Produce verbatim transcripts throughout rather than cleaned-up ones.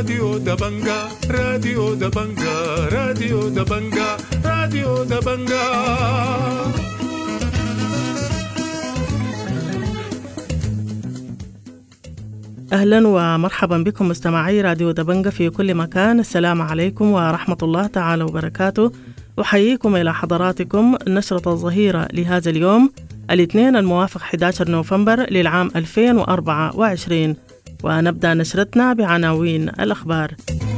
راديو دبنجا راديو دبنجا راديو دبنجا راديو دبنجا. أهلا ومرحبا بكم مستمعي راديو دبنجا في كل مكان. السلام عليكم ورحمة الله تعالى وبركاته. أحييكم إلى حضراتكم نشرة الظهيرة لهذا اليوم الاثنين الموافق أحد عشر نوفمبر للعام ألفين وأربعة وعشرين، ونبدأ نشرتنا بعناوين الأخبار.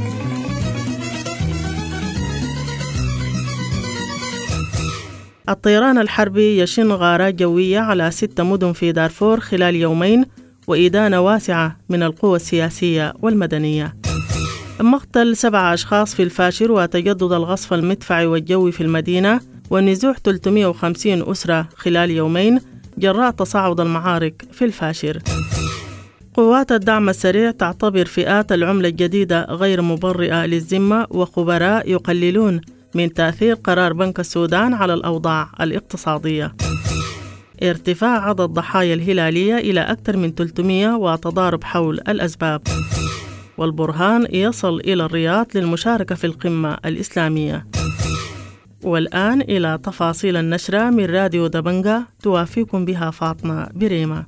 الطيران الحربي يشن غارات جوية على ست مدن في دارفور خلال يومين، وإدانة واسعة من القوى السياسية والمدنية. مقتل سبعة أشخاص في الفاشر وتجدد الغصف المدفعي والجوي في المدينة، ونزوح ثلاثمئة وخمسين أسرة خلال يومين جراء تصاعد المعارك في الفاشر. قوات الدعم السريع تعتبر فئات العملة الجديدة غير مبرئة للذمة، وخبراء يقللون من تأثير قرار بنك السودان على الأوضاع الاقتصادية. ارتفاع عدد ضحايا الهلالية إلى أكثر من ثلاثمئة وتضارب حول الأسباب. والبرهان يصل إلى الرياض للمشاركة في القمة الإسلامية. والآن إلى تفاصيل النشرة من راديو دبنجا توافيكم بها فاطمة بريمة.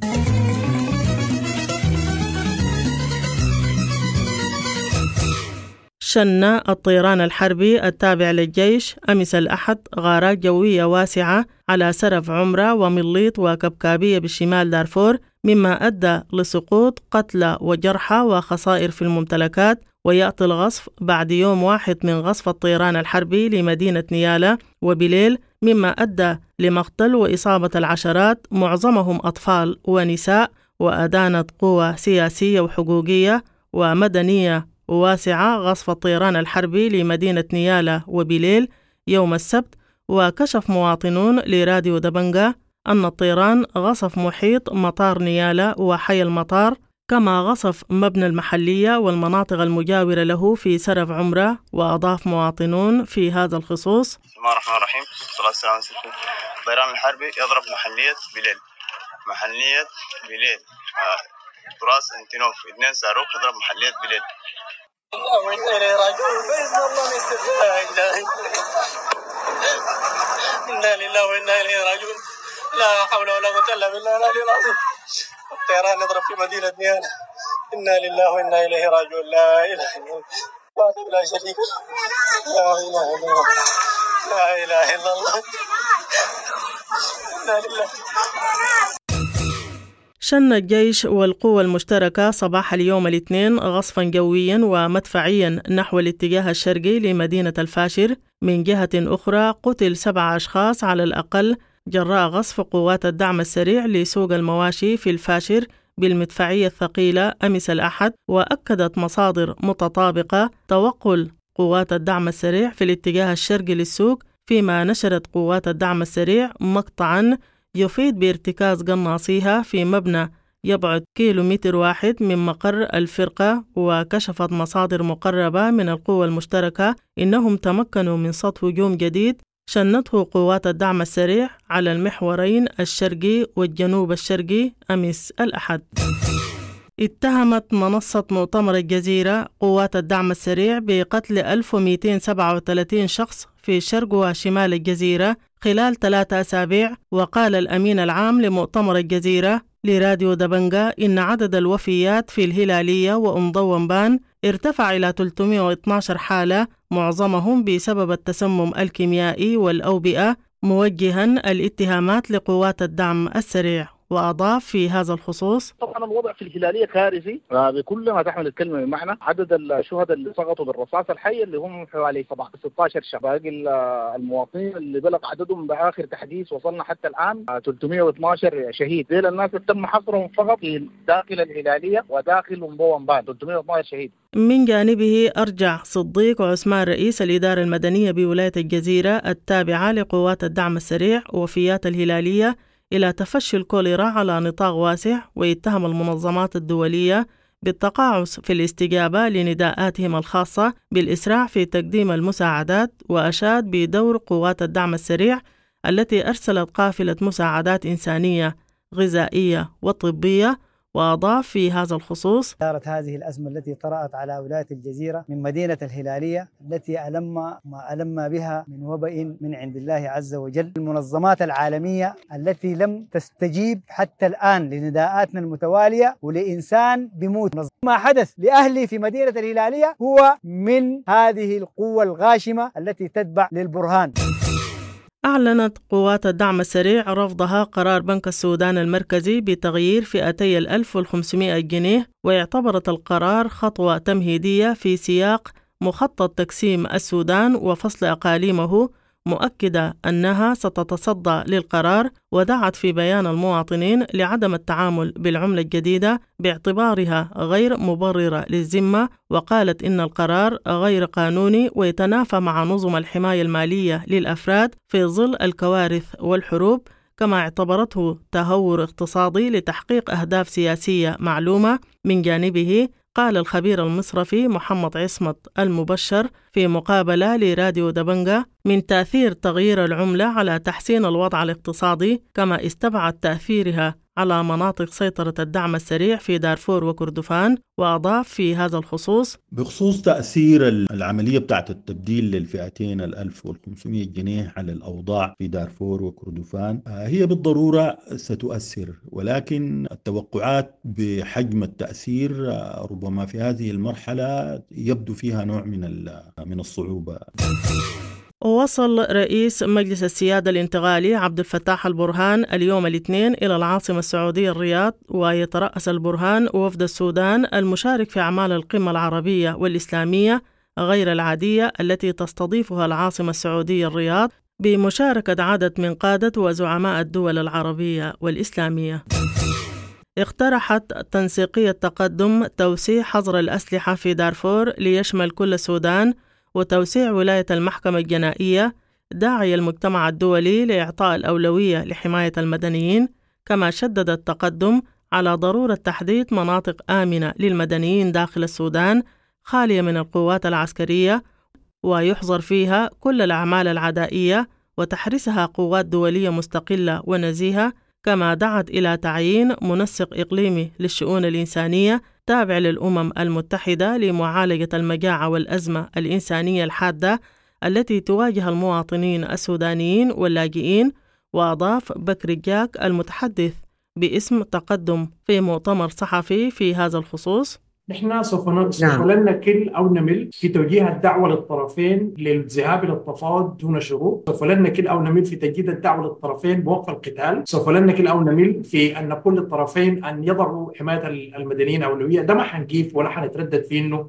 شن الطيران الحربي التابع للجيش أمس الأحد غارات جوية واسعة على سرف عمرة ومليط وكبكابية بشمال دارفور، مما أدى لسقوط قتلى وجرحى وخسائر في الممتلكات. ويأتي الغصف بعد يوم واحد من غصف الطيران الحربي لمدينة نيالا وبليل، مما أدى لمقتل وإصابة العشرات معظمهم أطفال ونساء. وأدانت قوى سياسية وحقوقية ومدنية واسعة غصف الطيران الحربي لمدينة نيالا وبليل يوم السبت. وكشف مواطنون لراديو دبنجا أن الطيران غصف محيط مطار نيالا وحي المطار، كما غصف مبنى المحلية والمناطق المجاورة له في سرف عمرة. وأضاف مواطنون في هذا الخصوص: بسم الله الرحمن الرحيم، الصلاة والسلام على رسول الله. الطيران الحربي يضرب محلية بليل محلية بليل تراس انتينوف اثنين صاروخ يضرب محلية بليل. وإنا إليه راجعون بإذن الله نستفيد. لا إله إنا لله وإنا إليه راجعون. لا حول ولا قوة إلا بالله العلي العظيم. الطيران يضرب في مدينة نيالا. إنا لله وإنا إليه راجعون. لا إله إلا الله وحده لا شريك له. لا إله إلا الله لا إله إلا الله. إنا لله. شن الجيش والقوى المشتركة صباح اليوم الاثنين غصفا جويا ومدفعيا نحو الاتجاه الشرقي لمدينة الفاشر. من جهة أخرى قتل سبع أشخاص على الأقل جراء غصف قوات الدعم السريع لسوق المواشي في الفاشر بالمدفعية الثقيلة أمس الأحد. وأكدت مصادر متطابقة توقل قوات الدعم السريع في الاتجاه الشرقي للسوق، فيما نشرت قوات الدعم السريع مقطعا يفيد بارتكاز قناصيها في مبنى يبعد كيلومتر واحد من مقر الفرقة. وكشفت مصادر مقربة من القوى المشتركة إنهم تمكنوا من سطو هجوم جديد شنته قوات الدعم السريع على المحورين الشرقي والجنوب الشرقي أمس الأحد. اتهمت منصة مؤتمر الجزيرة قوات الدعم السريع بقتل ألف ومئتين وسبعة وثلاثين شخص في شرق وشمال الجزيرة خلال ثلاثة أسابيع. وقال الأمين العام لمؤتمر الجزيرة لراديو دبنجا إن عدد الوفيات في الهلالية وأم ضوانبان ارتفع إلى ثلاثمئة واثني عشر حالة، معظمهم بسبب التسمم الكيميائي والأوبئة، موجها الاتهامات لقوات الدعم السريع. وأضاف في هذا الخصوص: طبعا الوضع في الهلالية كارثي بكل ما تحمل الكلمة بمعنى. عدد الشهداء اللي سقطوا بالرصاص الحي اللي هم حوالي ستة عشر شخص، باقي المواطنين اللي بلغ عددهم بآخر تحديث وصلنا حتى الآن ثلاثمئة واثني عشر شهيد. ديل الناس تم حصرهم فقط في داخل الهلالية وداخل مبوانبان، ثلاثمئة واثني عشر شهيد. من جانبه أرجع صديق عثمان رئيس الإدارة المدنية بولاية الجزيرة التابعة لقوات الدعم السريع وفيات الهلالية إلى تفشي الكوليرا على نطاق واسع، ويتهم المنظمات الدولية بالتقاعس في الاستجابة لنداءاتهم الخاصة بالإسراع في تقديم المساعدات. وأشاد بدور قوات الدعم السريع التي أرسلت قافلة مساعدات إنسانية غذائية وطبية وأضاف في هذا الخصوص: صارت هذه الأزمة التي طرأت على ولاية الجزيرة من مدينة الهلالية التي ألم ما ألم بها من وباء من عند الله عز وجل. المنظمات العالمية التي لم تستجيب حتى الآن لنداءاتنا المتوالية ولإنسان بموت. ما حدث لأهلي في مدينة الهلالية هو من هذه القوة الغاشمة التي تتبع للبرهان. أعلنت قوات الدعم السريع رفضها قرار بنك السودان المركزي بتغيير فئتي الألف والخمسمائة جنيه، واعتبرت القرار خطوة تمهيدية في سياق مخطط تقسيم السودان وفصل أقاليمه، مؤكدة أنها ستتصدى للقرار، ودعت في بيان المواطنين لعدم التعامل بالعملة الجديدة باعتبارها غير مبررة للذمة، وقالت إن القرار غير قانوني ويتنافى مع نظم الحماية المالية للأفراد في ظل الكوارث والحروب، كما اعتبرته تهور اقتصادي لتحقيق أهداف سياسية معلومة. من جانبه قال الخبير المصرفي محمد عصمت المبشر في مقابلة لراديو دبنجا من تأثير تغيير العملة على تحسين الوضع الاقتصادي، كما استبعد تأثيرها على مناطق سيطرة الدعم السريع في دارفور وكردفان، وأضاف في هذا الخصوص: بخصوص تأثير العملية بتاعت التبديل للفئتين الألف والخمسمائة جنيه على الأوضاع في دارفور وكردفان، هي بالضرورة ستؤثر، ولكن التوقعات بحجم التأثير ربما في هذه المرحلة يبدو فيها نوع من من الصعوبة. ووصل رئيس مجلس السيادة الانتقالي عبد الفتاح البرهان اليوم الاثنين إلى العاصمة السعودية الرياض، ويترأس البرهان وفد السودان المشارك في أعمال القمة العربية والإسلامية غير العادية التي تستضيفها العاصمة السعودية الرياض بمشاركة عدد من قادة وزعماء الدول العربية والإسلامية. اقترحت تنسيقية تقدم توسيع حظر الأسلحة في دارفور ليشمل كل السودان وتوسيع ولاية المحكمة الجنائية، داعي المجتمع الدولي لإعطاء الأولوية لحماية المدنيين، كما شدد التقدم على ضرورة تحديد مناطق آمنة للمدنيين داخل السودان خالية من القوات العسكرية، ويحظر فيها كل الأعمال العدائية وتحرسها قوات دولية مستقلة ونزيهة، كما دعت إلى تعيين منسق إقليمي للشؤون الإنسانية تابع للأمم المتحدة لمعالجة المجاعة والأزمة الإنسانية الحادة التي تواجه المواطنين السودانيين واللاجئين. وأضاف بكر الجاك المتحدث باسم تقدم في مؤتمر صحفي في هذا الخصوص: نحن سوف لن نكل أو نمل في توجيه الدعوة للطرفين للذهاب إلى التفاوض دون شروط، سوف لن نكل أو نمل في تجديد الدعوة للطرفين بوقف القتال، سوف لن نكل أو نمل في أن نقول للطرفين أن يضعوا حماية المدنيين أولوية. ده ما حنجيف ولا حنتردد فيه إنه.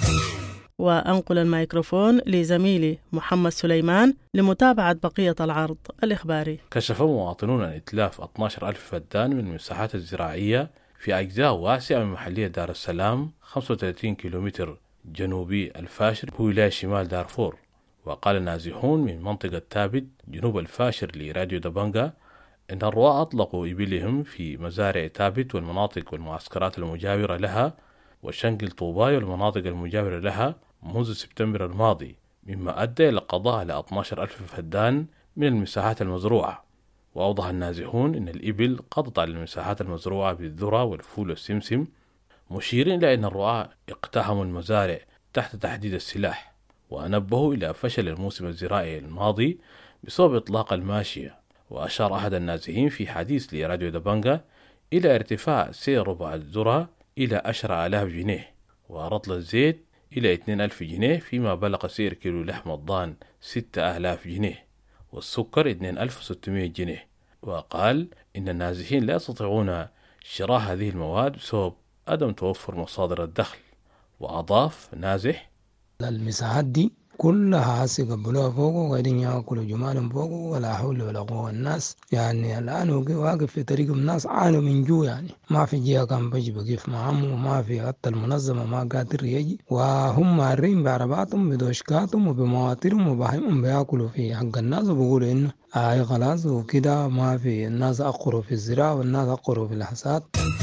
وأنقل الميكروفون لزميلي محمد سليمان لمتابعة بقية العرض الإخباري. كشف مواطنون عن إتلاف اثني عشر ألف فدان من المساحات الزراعية في أجزاء واسعة من محلية دار السلام خمسة وثلاثين كيلومتر جنوبي الفاشر بولاية شمال دارفور. وقال نازحون من منطقة تابت جنوب الفاشر لراديو دبنجا إن الرواة أطلقوا إبلهم في مزارع تابت والمناطق والمعسكرات المجاورة لها وشنقل طوباي والمناطق المجاورة لها منذ سبتمبر الماضي، مما أدى إلى القضاء على اثني عشر ألف فدان من المساحات المزروعة. وأوضح النازحون أن الإبل قضت على المساحات المزروعة بالذرة والفول والسمسم، مشيرين إلى أن الرعاة اقتحموا المزارع تحت تحديد السلاح، ونبهوا إلى فشل الموسم الزراعي الماضي بسبب إطلاق الماشية. وأشار أحد النازحين في حديث لراديو دبنجا إلى ارتفاع سعر ربع الذرة إلى عشرة آلاف جنيه، ورطل الزيت إلى اثنين ألف جنيه، فيما بلغ سعر كيلو لحم الضان ستة آلاف جنيه، والسكر اثنين ألف وستمائة جنيه. وقال إن النازحين لا يستطيعون شراء هذه المواد بسبب عدم توفر مصادر الدخل. وأضاف نازح: المساحات دي كلها هسه قبلوها فوق وقاعدين ياكلوا جمال فوق ولا حول ولا قوة. الناس يعني الآن واقف في طريقهم، الناس عانوا من جو، يعني ما في جهة كان بيجي بقيف معهم، وما في حتى المنظمة ما قادر يجي، وهم مارين بعرباتهم بدوشكاتهم وبمواترهم وبهيمهم بياكلوا في حق الناس، وبيقولوا إنه آه خلاص وكده ما في. الناس أقروا في الزراعة والناس أقروا في الحصاد.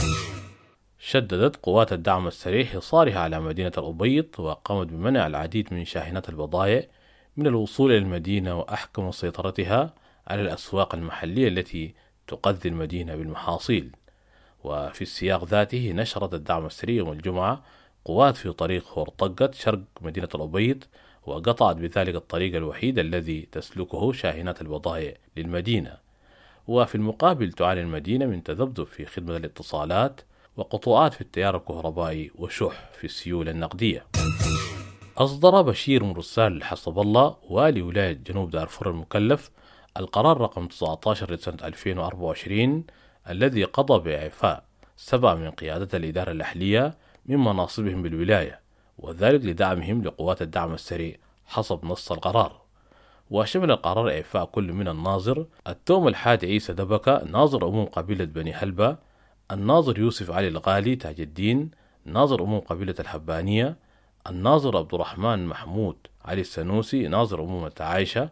شددت قوات الدعم السريع حصارها على مدينة الأبيض، وقامت بمنع العديد من شاحنات البضائع من الوصول إلى المدينة، وأحكمت سيطرتها على الأسواق المحلية التي تغذي المدينة بالمحاصيل. وفي السياق ذاته نشرت الدعم السري يوم الجمعة قوات في طريق خورطقة شرق مدينة الأبيض، وقطعت بذلك الطريق الوحيد الذي تسلكه شاحنات البضائع للمدينة. وفي المقابل تعاني المدينة من تذبذب في خدمة الاتصالات وقطوعات في التيار الكهربائي وشح في السيولة النقدية. أصدر بشير مرسال حسب الله والي ولاية جنوب دارفور المكلف القرار رقم تسعة عشر لسنة ألفين وأربعة وعشرين الذي قضى بإعفاء سبعة من قيادة الإدارة الأهلية من مناصبهم بالولاية، وذلك لدعمهم لقوات الدعم السريع حسب نص القرار. وشمل القرار إعفاء كل من الناظر التوم الحادي عيسى دبكة ناظر أموم قبيلة بني هلبة، الناظر يوسف علي الغالي تاج الدين ناظر أموم قبيلة الحبانية، الناظر عبد الرحمن محمود علي السنوسي ناظر أموم التعايشة،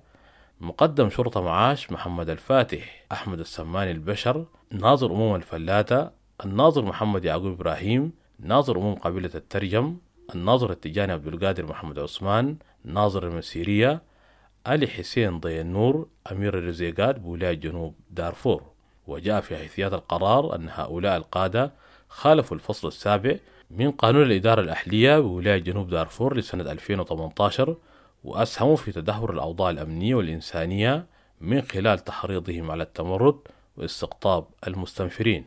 مقدم شرطة معاش محمد الفاتح أحمد السماني البشر ناظر أموم الفلاتة، الناظر محمد يعقوب إبراهيم ناظر أموم قبيلة الترجم، الناظر التجاني عبد القادر محمد عثمان ناظر المسيرية، علي حسين ضي النور أمير الرزيقات بولاية جنوب دارفور. وجاء في حيثيات القرار أن هؤلاء القادة خالفوا الفصل السابع من قانون الإدارة الأهلية بولاية جنوب دارفور لسنة ألفين وثمانية عشر، وأسهموا في تدهور الأوضاع الأمنية والإنسانية من خلال تحريضهم على التمرد واستقطاب المستنفرين.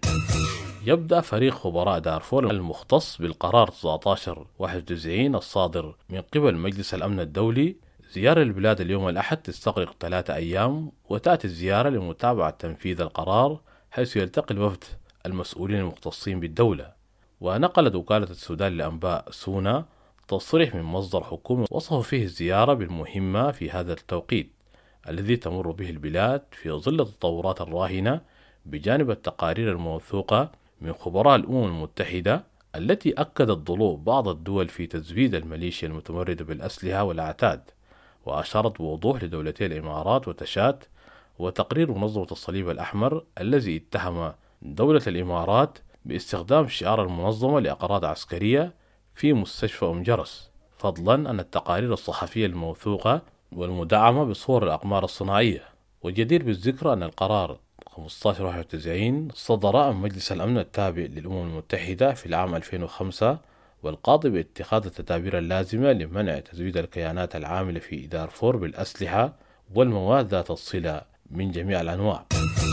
يبدأ فريق خبراء دارفور المختص بالقرار تسعة عشر واحد وتسعين الصادر من قبل مجلس الأمن الدولي زيارة البلاد اليوم الأحد تستغرق ثلاثة أيام، وتأتي الزيارة لمتابعة تنفيذ القرار حيث يلتقي الوفد المسؤولين المختصين بالدولة. ونقلت وكالة السودان للأنباء سونا تصريح من مصدر حكومي وصف فيه الزيارة بالمهمة في هذا التوقيت الذي تمر به البلاد في ظل التطورات الراهنة بجانب التقارير الموثوقة من خبراء الأمم المتحدة التي أكدت ضلوع بعض الدول في تزويد الميليشيا المتمردة بالأسلحة والأعتاد، وأشارت بوضوح لدولتي الإمارات وتشاد وتقرير منظمة الصليب الأحمر الذي اتهم دولة الإمارات باستخدام شعار المنظمة لأغراض عسكرية في مستشفى أم جرس، فضلا عن التقارير الصحفية الموثوقة والمدعمة بصور الأقمار الصناعية. والجدير بالذكر أن القرار خمسة عشر واحد وتسعين صدر عن مجلس الأمن التابع للأمم المتحدة في العام ألفين وخمسة، والقاضي باتخاذ التدابير اللازمة لمنع تزويد الكيانات العاملة في دارفور بالأسلحة والمواد ذات الصلة من جميع الأنواع.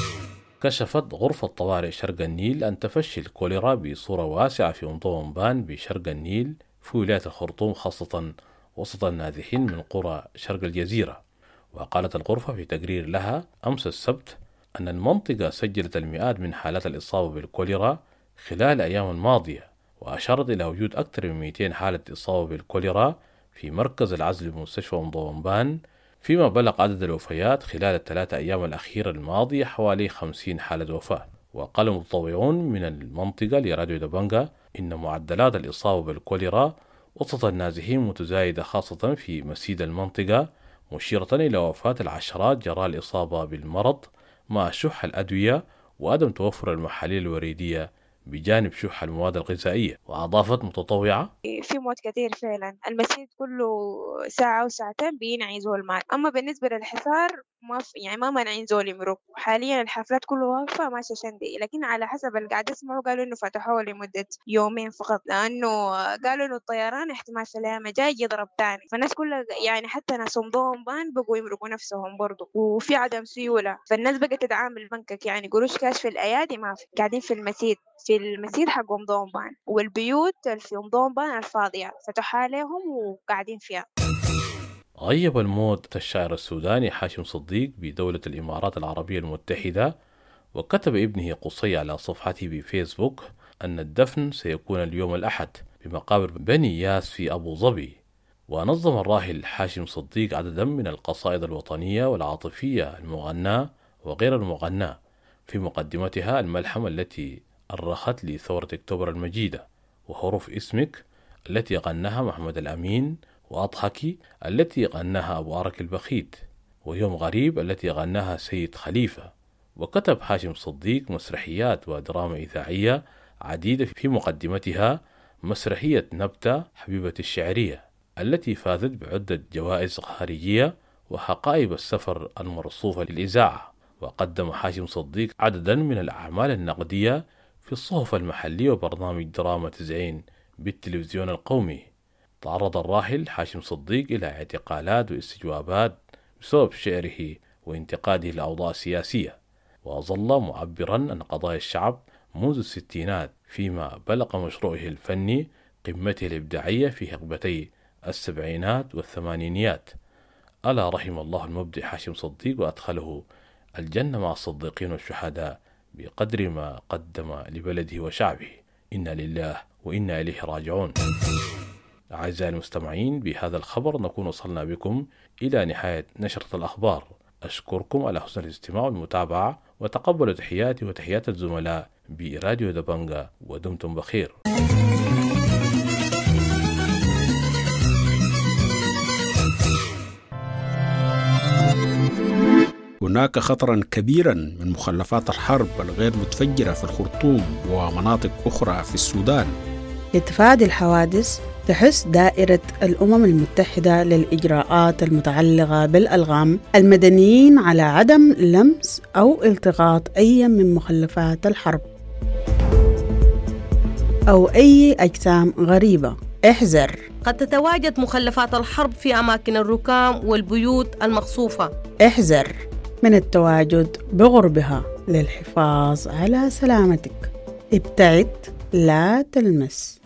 كشفت غرفة طوارئ شرق النيل أن تفشي الكوليرا بصورة واسعة في منطقة أمبان بشرق النيل في ولاية الخرطوم، خاصة وسط النازحين من قرى شرق الجزيرة. وقالت الغرفة في تقرير لها أمس السبت أن المنطقة سجلت المئات من حالات الإصابة بالكوليرا خلال الأيام الماضية، وأشارت إلى وجود أكثر من مئتين حالة إصابة بالكوليرا في مركز العزل بمستشفى أمبان، فيما بلغ عدد الوفيات خلال الثلاثة أيام الأخيرة الماضية حوالي خمسين حالة وفاة. وقال المتطوعون من المنطقة لراديو دبنجا إن معدلات الإصابة بالكوليرا وسط النازحين متزايدة خاصة في مسيد المنطقة، مشيرة إلى وفاة العشرات جراء الإصابة بالمرض مع شح الأدوية وعدم توفر المحاليل الوريدية بجانب شح المواد الغذائية. وأضافت متطوعة: في موت كثير فعلا، المسيد كله ساعة وساعتين بينعي زول مات. أما بالنسبة للحصار ما في يعني ما مانعين زول يمرق. حاليا الحفلات كله واقفة ماشية شندي، لكن على حسب اللي قاعد اسمعوا قالوا إنه فتحوه لمدة يومين فقط، لأنه قالوا إنه الطيران احتمال في الأيام الجاية يضرب تاني، فالناس كلها يعني حتى ناس صمدوهم بان بقوا يمرقوا نفسهم برضو، وفي عدم سيولة، فالناس بقت تتعامل بنكك يعني قروش كاش في الأيادي ما في، قاعدين في المسيد في المسيد حق أمضومبان، والبيوت في أمضومبان الفاضية فتحوا عليهم وقاعدين فيها. غيب الموت الشاعر السوداني حاشم صديق بدولة الإمارات العربية المتحدة، وكتب ابنه قصي على صفحته بفيسبوك أن الدفن سيكون اليوم الأحد بمقابر بني ياس في أبو ظبي. ونظم الراحل حاشم صديق عددا من القصائد الوطنية والعاطفية المغناة وغير المغناة، في مقدمتها الملحمة التي أرخت لثورة أكتوبر المجيدة، وحروف اسمك التي غناها محمد الأمين، وأضحكي التي غناها أبو أرك البخيت، ويوم غريب التي غناها سيد خليفة. وكتب حاشم صديق مسرحيات ودراما إذاعية عديدة، في مقدمتها مسرحية نبتة حبيبة الشعرية التي فازت بعدة جوائز خارجية وحقائب السفر المرصوفة للإذاعة. وقدم حاشم صديق عددا من الأعمال النقدية في الصحف المحلية وبرنامج دراما تزعين بالتلفزيون القومي. تعرض الراحل حاشم صديق إلى اعتقالات واستجوابات بسبب شعره وانتقاده للأوضاع السياسية، وظل معبرا عن قضايا الشعب منذ الستينات، فيما بلغ مشروعه الفني قمته الإبداعية في حقبتي السبعينات والثمانينيات. ألا رحم الله المبدع حاشم صديق وأدخله الجنة مع الصديقين والشهداء بقدر ما قدم لبلده وشعبه. إنا لله وإنا إليه راجعون. أعزائي المستمعين، بهذا الخبر نكون وصلنا بكم إلى نهاية نشرة الأخبار. أشكركم على حسن الاستماع والمتابعة، وتقبلوا تحياتي وتحيات الزملاء براديو دبنجا، ودمتم بخير. هناك خطرا كبيرا من مخلفات الحرب الغير متفجرة في الخرطوم ومناطق أخرى في السودان. لتفادي الحوادث تحث دائرة الأمم المتحدة للإجراءات المتعلقة بالألغام المدنيين على عدم لمس أو التقاط أي من مخلفات الحرب أو أي أجسام غريبة. احذر، قد تتواجد مخلفات الحرب في أماكن الركام والبيوت المخصوفة. احذر من التواجد بقربها للحفاظ على سلامتك. ابتعد، لا تلمس.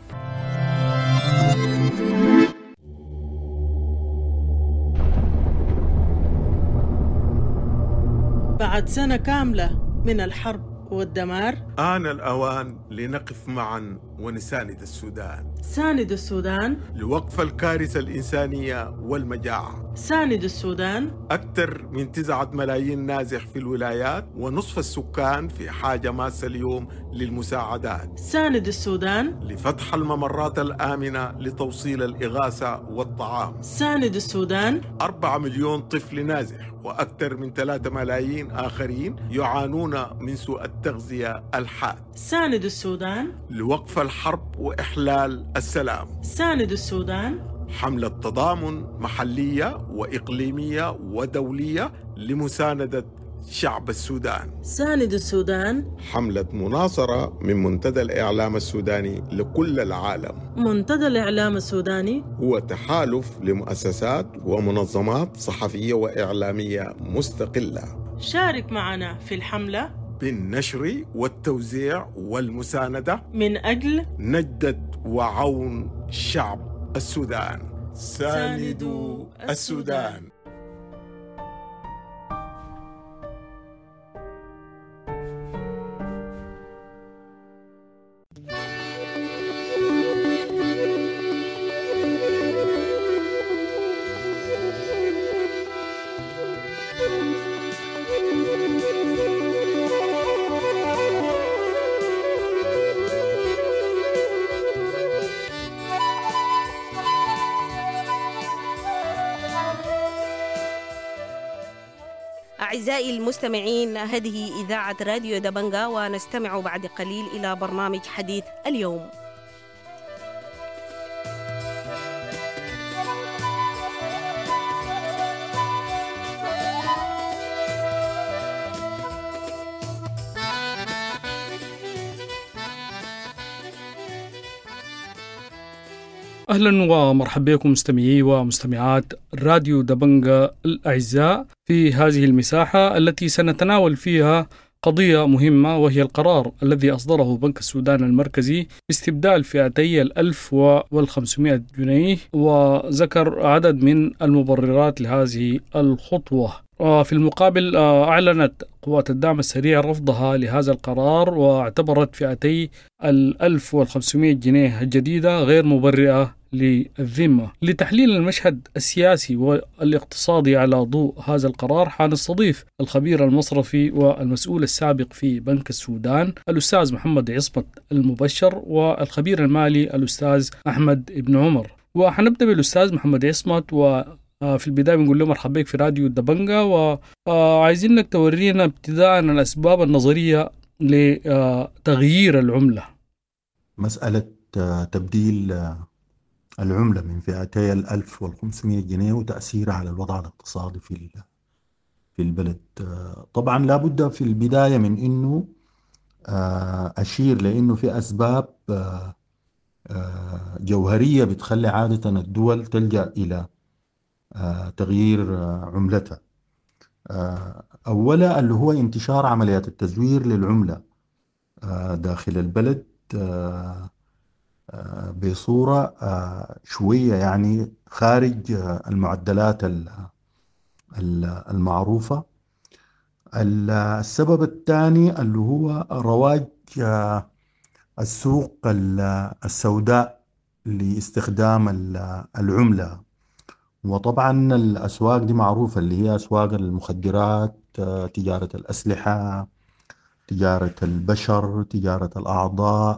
بعد سنة كاملة من الحرب والدمار، آن الأوان لنقف معا ونساند السودان. ساند السودان لوقف الكارثة الإنسانية والمجاعة. ساند السودان. أكثر من تسعة ملايين نازح في الولايات، ونصف السكان في حاجة ماسة اليوم للمساعدات. ساند السودان. لفتح الممرات الآمنة لتوصيل الإغاثة والطعام. ساند السودان. أربعة مليون طفل نازح وأكثر من ثلاثة ملايين آخرين يعانون من سوء التغذية الحاد. ساند السودان. لوقف الحرب وإحلال السلام. ساند السودان. حملة تضامن محلية وإقليمية ودولية لمساندة شعب السودان. ساند السودان. حملة مناصرة من منتدى الإعلام السوداني لكل العالم. منتدى الإعلام السوداني هو تحالف لمؤسسات ومنظمات صحفية وإعلامية مستقلة. شارك معنا في الحملة بالنشر والتوزيع والمساندة من أجل نجدة وعون شعب السودان. ساندوا السودان. أعزائي المستمعين، هذه إذاعة راديو دبنجا، ونستمع بعد قليل إلى برنامج حديث اليوم. أهلا ومرحبا بكم مستمعي ومستمعات راديو دبنجا الأعزاء في هذه المساحة التي سنتناول فيها قضية مهمة، وهي القرار الذي أصدره بنك السودان المركزي باستبدال فئتي الألف والخمسمائة جنيه، وذكر عدد من المبررات لهذه الخطوة. وفي المقابل أعلنت قوات الدعم السريع رفضها لهذا القرار، واعتبرت فئتي الألف والخمسمائة جنيه الجديدة غير مبرئة للذمة. لتحليل المشهد السياسي والاقتصادي على ضوء هذا القرار حنستضيف الخبير المصرفي والمسؤول السابق في بنك السودان الأستاذ محمد عصمت المبشر، والخبير المالي الأستاذ أحمد ابن عمر. وحنبدأ بالأستاذ محمد عصمت، و في البداية بنقول له مرحبا بك في راديو دبنجا، وعايزينك تورينا ابتداء الأسباب النظرية لتغيير العملة. مسألة تبديل العملة من فئتي الألف والخمسمائة جنيه وتأثيرها على الوضع الاقتصادي في في البلد. طبعا لابد في البداية من أنه أشير لأنه في أسباب جوهرية بتخلي عادة الدول تلجأ إلى تغيير عملتها. أولا اللي هو انتشار عمليات التزوير للعملة داخل البلد بصورة شوية يعني خارج المعدلات المعروفة. السبب الثاني اللي هو رواج السوق السوداء لاستخدام العملة، وطبعا الأسواق دي معروفة اللي هي أسواق المخدرات، تجارة الأسلحة، تجارة البشر، تجارة الأعضاء،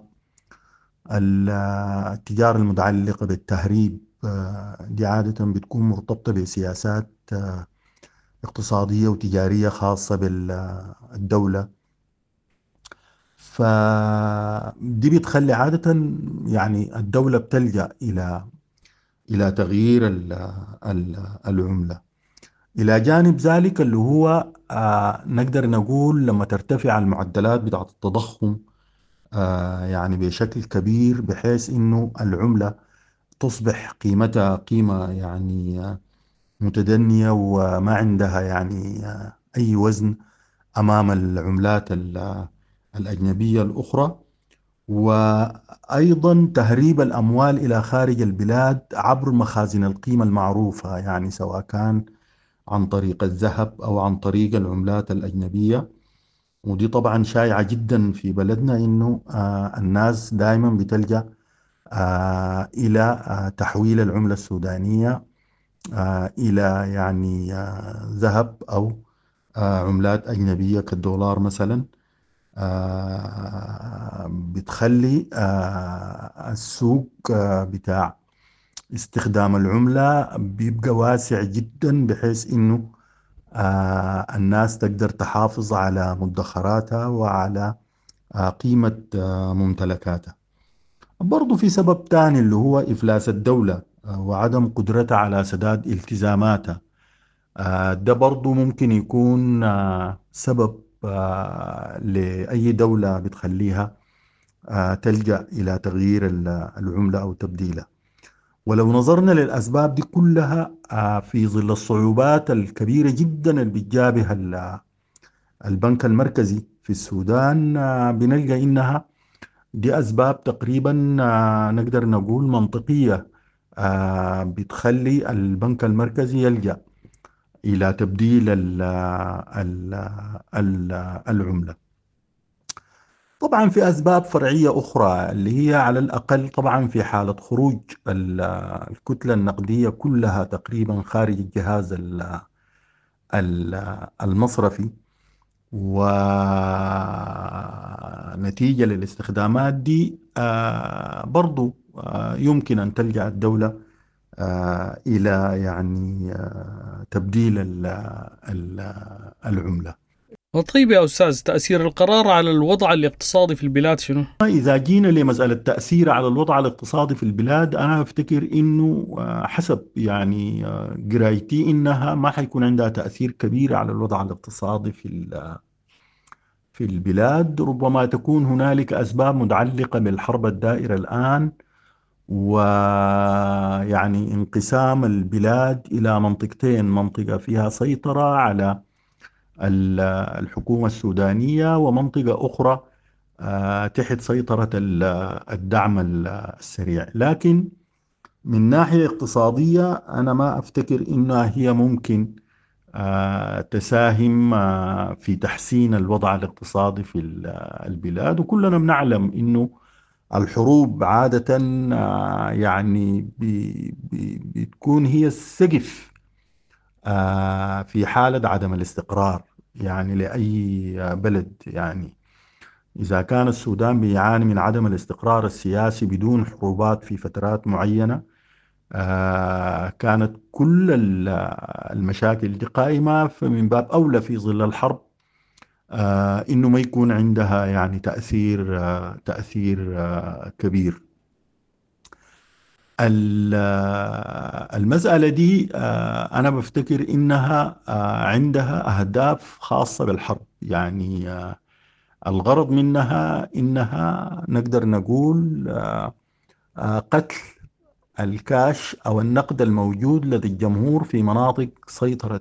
التجارة المتعلقة بالتهريب، دي عادة بتكون مرتبطة بسياسات اقتصادية وتجارية خاصة بالدولة. فدي بتخلي عادة يعني الدولة بتلجأ إلى إلى تغيير العملة. إلى جانب ذلك اللي هو آه نقدر نقول لما ترتفع المعدلات بتاعت التضخم آه يعني بشكل كبير، بحيث إنه العملة تصبح قيمتها قيمة يعني آه متدنية وما عندها يعني آه أي وزن أمام العملات الأجنبية الأخرى. وأيضا تهريب الأموال إلى خارج البلاد عبر مخازن القيمة المعروفة، يعني سواء كان عن طريق الذهب أو عن طريق العملات الأجنبية. ودي طبعا شائعة جدا في بلدنا، إنه آه الناس دائما بتلجأ آه إلى آه تحويل العملة السودانية آه إلى يعني آه ذهب أو آه عملات أجنبية كالدولار مثلا. آه بتخلي آه السوق آه بتاع استخدام العملة بيبقى واسع جدا، بحيث انه آه الناس تقدر تحافظ على مدخراتها وعلى آه قيمة آه ممتلكاتها. برضو في سبب تاني اللي هو إفلاس الدولة آه وعدم قدرتها على سداد التزاماتها. آه ده برضو ممكن يكون آه سبب آه لأي دولة بتخليها آه تلجأ إلى تغيير العملة أو تبديلها. ولو نظرنا للأسباب دي كلها آه في ظل الصعوبات الكبيرة جدا اللي بتجابه البنك المركزي في السودان، آه بنلقى إنها دي أسباب تقريبا آه نقدر نقول منطقية آه بتخلي البنك المركزي يلجأ إلى تبديل ال ال ال العملة. طبعا في أسباب فرعية أخرى اللي هي على الأقل طبعا في حالة خروج الكتلة النقدية كلها تقريبا خارج الجهاز المصرفي، ونتيجة للاستخدامات دي برضو يمكن أن تلجأ الدولة إلى يعني تبديل العملة. طيب يا أستاذ، تأثير القرار على الوضع الاقتصادي في البلاد شنو؟ إذا جينا لمسألة تأثير على الوضع الاقتصادي في البلاد، أنا أفتكر إنه حسب يعني قرايتي إنها ما حيكون عندها تأثير كبير على الوضع الاقتصادي في في البلاد. ربما تكون هنالك أسباب متعلقة بالحرب الدائرة الآن، ويعني انقسام البلاد إلى منطقتين، منطقة فيها سيطرة على الحكومة السودانية ومنطقة أخرى تحت سيطرة الدعم السريع. لكن من ناحية اقتصادية أنا ما أفتكر إنها هي ممكن تساهم في تحسين الوضع الاقتصادي في البلاد. وكلنا بنعلم إنه الحروب عادة يعني بتكون هي السقف في حالة عدم الاستقرار يعني لأي بلد. يعني إذا كان السودان بيعاني من عدم الاستقرار السياسي بدون حروبات في فترات معينة، كانت كل المشاكل دي قائمة، فمن باب أولى في ظل الحرب إنه ما يكون عندها يعني تأثير تأثير كبير. المسألة دي أنا بفتكر إنها عندها أهداف خاصة بالحرب، يعني الغرض منها إنها نقدر نقول قتل الكاش أو النقد الموجود لدى الجمهور في مناطق سيطرة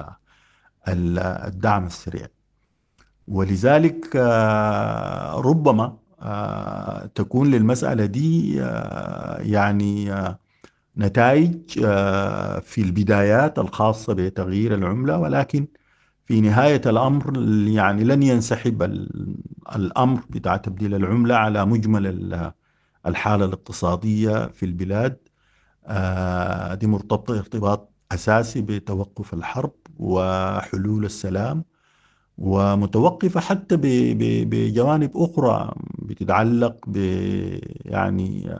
الدعم السريع. ولذلك ربما تكون للمسألة دي يعني نتائج في البدايات الخاصة بتغيير العملة، ولكن في نهاية الأمر يعني لن ينسحب الأمر بتاع تبديل العملة على مجمل الحالة الاقتصادية في البلاد. دي مرتبطة ارتباط أساسي بتوقف الحرب وحلول السلام، ومتوقفة حتى بجوانب أخرى بتتعلق ب يعني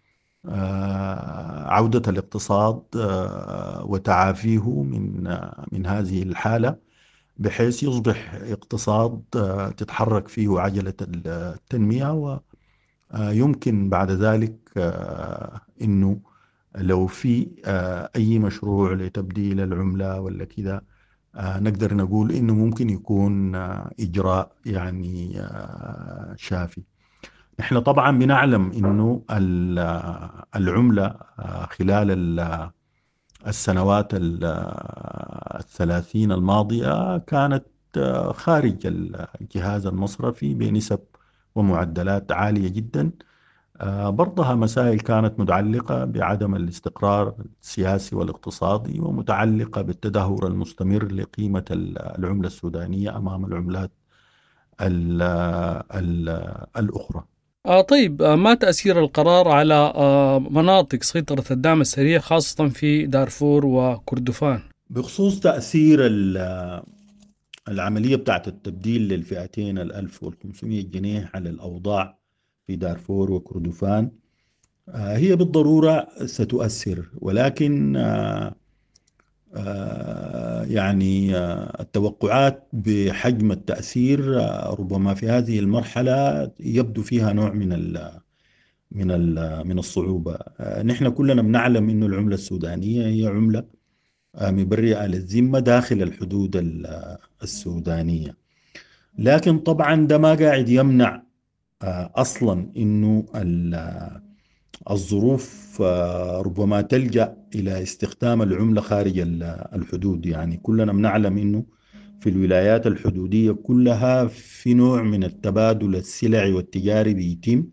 عودة الاقتصاد وتعافيه من من هذه الحالة، بحيث يصبح اقتصاد تتحرك فيه عجلة التنمية، ويمكن بعد ذلك إنه لو في أي مشروع لتبديل العملة ولا كده نقدر نقول إنه ممكن يكون إجراء يعني شافي. نحن طبعا بنعلم إنه العملة خلال السنوات الثلاثين الماضية كانت خارج الجهاز المصرفي بنسب ومعدلات عالية جدا. برضها مسائل كانت متعلقة بعدم الاستقرار السياسي والاقتصادي، ومتعلقة بالتدهور المستمر لقيمة العملة السودانية أمام العملات ال ال الأخرى. آه طيب، آه ما تأثير القرار على آه مناطق سيطرة الدعم السريع خاصة في دارفور وكردفان؟ بخصوص تأثير العملية بتاعت التبديل للفئتين الألف والخمسمائة جنيه على الأوضاع في دارفور وكردفان، آه هي بالضرورة ستؤثر، ولكن آه آه يعني آه التوقعات بحجم التأثير آه ربما في هذه المرحلة يبدو فيها نوع من ال من ال من الصعوبة. آه نحن كلنا بنعلم إنه العملة السودانية هي عملة آه مبرئة للذمة داخل الحدود السودانية، لكن طبعا ده ما قاعد يمنع آه أصلا إنه الظروف ربما تلجأ إلى استخدام العملة خارج الحدود. يعني كلنا بنعلم إنه في الولايات الحدودية كلها في نوع من التبادل السلعي والتجاري بيتم،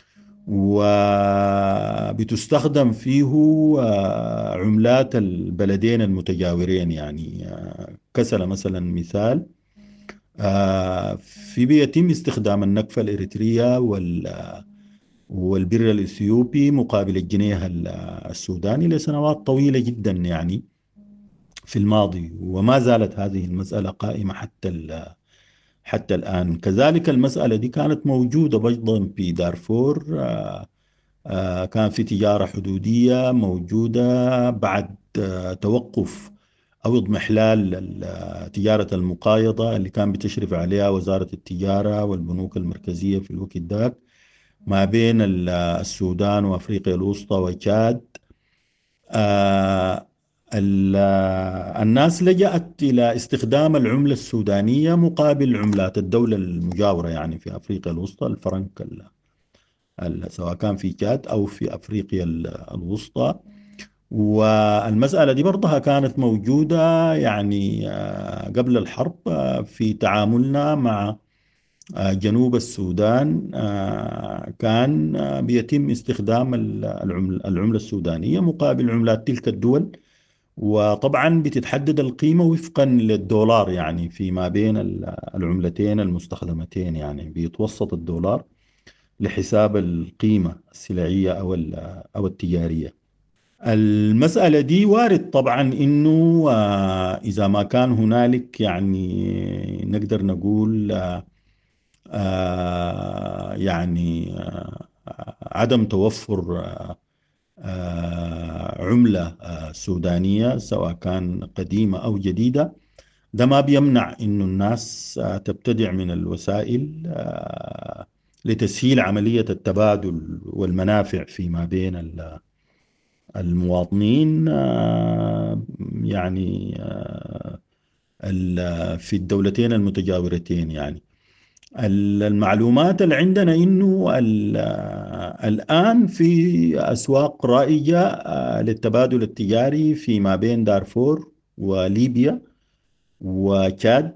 وبتستخدم فيه عملات البلدين المتجاورين. يعني كسل مثلا مثال، في بيتم استخدام النكفة الإريترية وال والبر الإثيوبي مقابل الجنيه السوداني لسنوات طويلة جدا يعني في الماضي، وما زالت هذه المسألة قائمة حتى حتى الآن. كذلك المسألة دي كانت موجودة أيضا في دارفور، كان في تجارة حدودية موجودة بعد توقف أو اضمحلال تجارة المقايضة اللي كان بتشرف عليها وزارة التجارة والبنوك المركزية في الوقت ذاك ما بين السودان وأفريقيا الوسطى وتشاد. آه الناس لجأت إلى استخدام العملة السودانية مقابل عملات الدولة المجاورة، يعني في أفريقيا الوسطى الفرنك سواء كان في تشاد أو في أفريقيا الوسطى. والمسألة دي برضها كانت موجودة يعني قبل الحرب في تعاملنا مع جنوب السودان، كان بيتم استخدام العملة السودانية مقابل عملات تلك الدول، وطبعا بتتحدد القيمة وفقا للدولار يعني فيما بين العملتين المستخدمتين، يعني بيتوسط الدولار لحساب القيمة السلعية أو أو التجارية. المسألة دي وارد طبعا إنه إذا ما كان هنالك يعني نقدر نقول آه يعني آه عدم توفر آه آه عملة آه سودانية سواء كان قديمة أو جديدة، ده ما بيمنع إنه الناس آه تبتدع من الوسائل آه لتسهيل عملية التبادل والمنافع فيما بين المواطنين آه يعني آه في الدولتين المتجاورتين. يعني المعلومات اللي عندنا إنه الآن في أسواق رائجة للتبادل التجاري فيما بين دارفور وليبيا وتشاد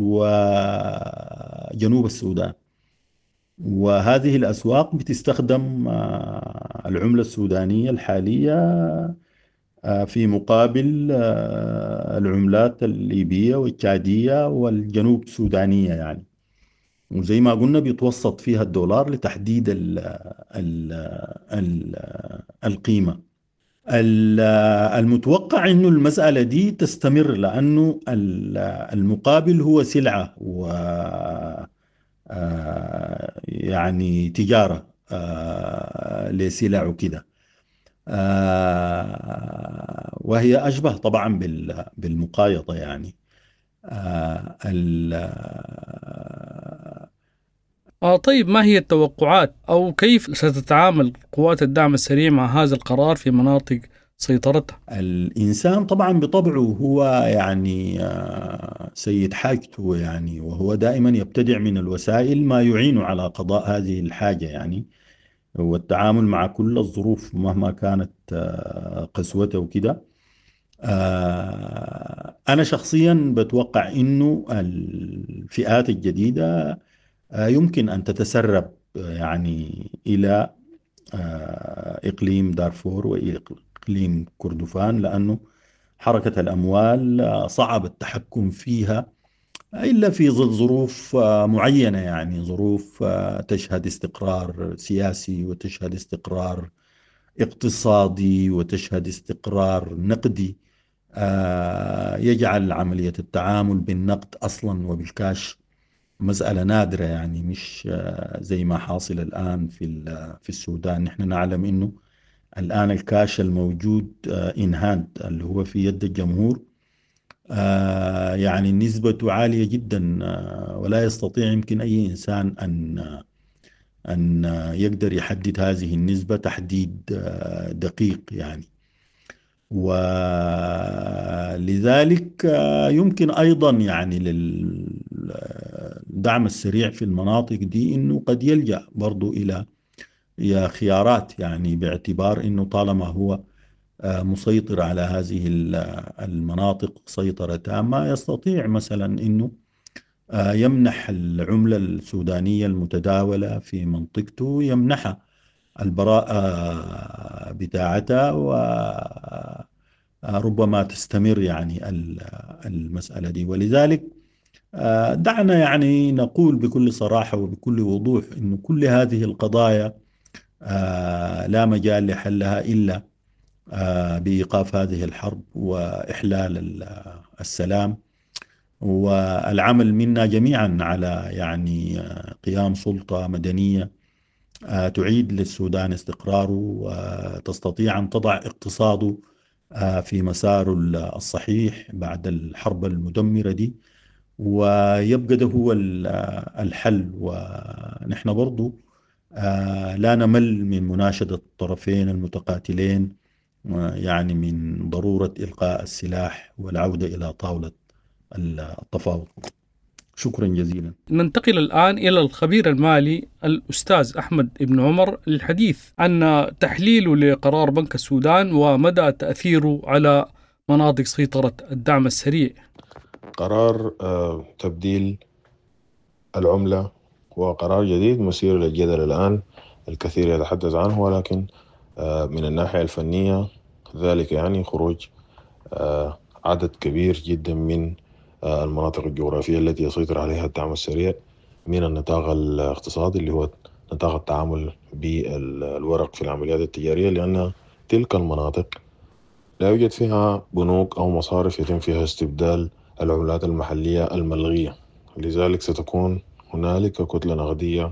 وجنوب السودان، وهذه الأسواق بتستخدم العملة السودانية الحالية في مقابل العملات الليبية والتشادية والجنوب السودانية يعني، وزي ما قلنا بيتوسط فيها الدولار لتحديد ال ال ال القيمة. المتوقع إنه المسألة دي تستمر، لأنه المقابل هو سلعة و يعني تجارة لسلع وكده، وهي أشبه طبعا بالمقايضة يعني. آه طيب، ما هي التوقعات أو كيف ستتعامل قوات الدعم السريع مع هذا القرار في مناطق سيطرتها؟ الإنسان طبعا بطبعه هو يعني سيد حاجته يعني، وهو دائما يبتدع من الوسائل ما يعين على قضاء هذه الحاجة يعني، والتعامل مع كل الظروف مهما كانت قسوته وكده. أنا شخصيا بتوقع إنه الفئات الجديدة يمكن أن تتسرب يعني إلى إقليم دارفور وإقليم كردفان، لأنه حركة الأموال صعب التحكم فيها إلا في ظل ظروف معينة يعني، ظروف تشهد استقرار سياسي وتشهد استقرار اقتصادي وتشهد استقرار نقدي يجعل عملية التعامل بالنقد أصلا وبالكاش مسألة نادرة يعني، مش زي ما حاصل الآن في في السودان. نحن نعلم إنه الآن الكاش الموجود إن هاند اللي هو في يد الجمهور يعني نسبته عالية جدا، ولا يستطيع يمكن أي إنسان أن أن يقدر يحدد هذه النسبة تحديد دقيق يعني. ولذلك يمكن أيضا يعني للدعم السريع في المناطق دي إنه قد يلجأ برضو إلى إلى خيارات يعني، باعتبار إنه طالما هو مسيطر على هذه المناطق سيطرة تامة، يستطيع مثلا إنه يمنح العملة السودانية المتداولة في منطقته، يمنحها البراءة بتاعتها، وربما تستمر يعني المسألة دي. ولذلك دعنا يعني نقول بكل صراحة وبكل وضوح إنه كل هذه القضايا لا مجال لحلها إلا بإيقاف هذه الحرب وإحلال السلام، والعمل منا جميعا على يعني قيام سلطة مدنية تعيد للسودان استقراره وتستطيع أن تضع اقتصاده في مساره الصحيح بعد الحرب المدمرة دي، ويبقى ده هو الحل. ونحن برضو لا نمل من مناشدة الطرفين المتقاتلين يعني من ضرورة إلقاء السلاح والعودة إلى طاولة التفاوض. شكرا جزيلا. ننتقل الآن إلى الخبير المالي الأستاذ أحمد بن عمر للحديث عن تحليله لقرار بنك السودان ومدى تأثيره على مناطق سيطرة الدعم السريع. قرار تبديل العملة وقرار جديد مثير للجدل الآن، الكثير يتحدث عنه، ولكن من الناحية الفنية ذلك يعني خروج عدد كبير جدا من المناطق الجغرافية التي يسيطر عليها الدعم السريع من النطاق الاقتصادي اللي هو نطاق التعامل بالورق في العمليات التجارية، لأن تلك المناطق لا يوجد فيها بنوك أو مصارف يتم فيها استبدال العملات المحلية الملغية. لذلك ستكون هنالك كتلة نقدية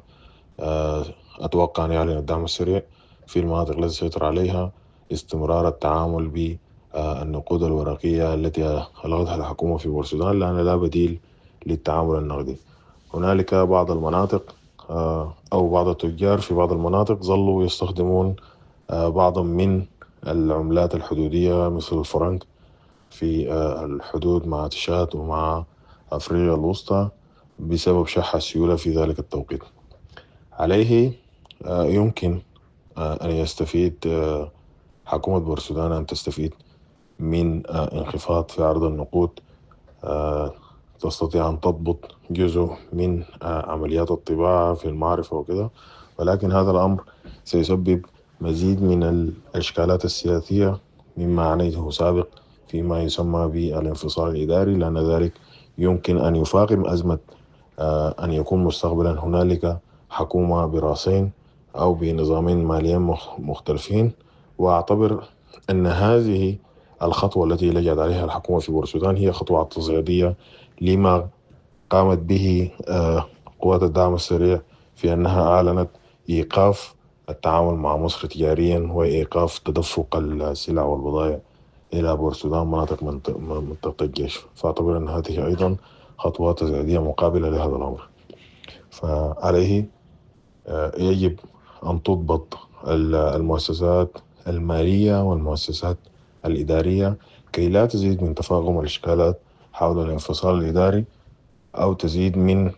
أتوقع أن يعلن الدعم السريع في المناطق التي سيطر عليها استمرار التعامل بالنقود الورقية التي ألغتها الحكومة في بورسودان، لأن لا بديل للتعامل النقدي. هنالك بعض المناطق أو بعض التجار في بعض المناطق ظلوا يستخدمون بعضا من العملات الحدودية مثل الفرنك في الحدود مع تشاد ومع أفريقيا الوسطى بسبب شح السيولة في ذلك التوقيت. عليه يمكن أن يستفيد حكومة بورسودان أن تستفيد من انخفاض في عرض النقود، تستطيع أن تضبط جزء من عمليات الطباعة في المعرفة وكذا، ولكن هذا الأمر سيسبب مزيد من الإشكالات السياسية مما عنيته سابق فيما يسمى بالانفصال الإداري، لأن ذلك يمكن أن يفاقم أزمة أن يكون مستقبلا هنالك حكومة براسين أو بنظامين ماليين مختلفين. وأعتبر أن هذه الخطوة التي لجأت عليها الحكومة في بورسودان هي خطوة تصعيدية لما قامت به قوات الدعم السريع في أنها أعلنت إيقاف التعامل مع مصر تجاريا وإيقاف تدفق السلع والبضائع إلى بورسودان مناطق منطقة الجيش. فأعتبر أن هذه أيضا خطوة تصعيدية مقابلة لهذا الأمر. فعليه يجب أن تضبط المؤسسات المالية والمؤسسات الإدارية كي لا تزيد من تفاقم الإشكالات حول الانفصال الإداري أو تزيد من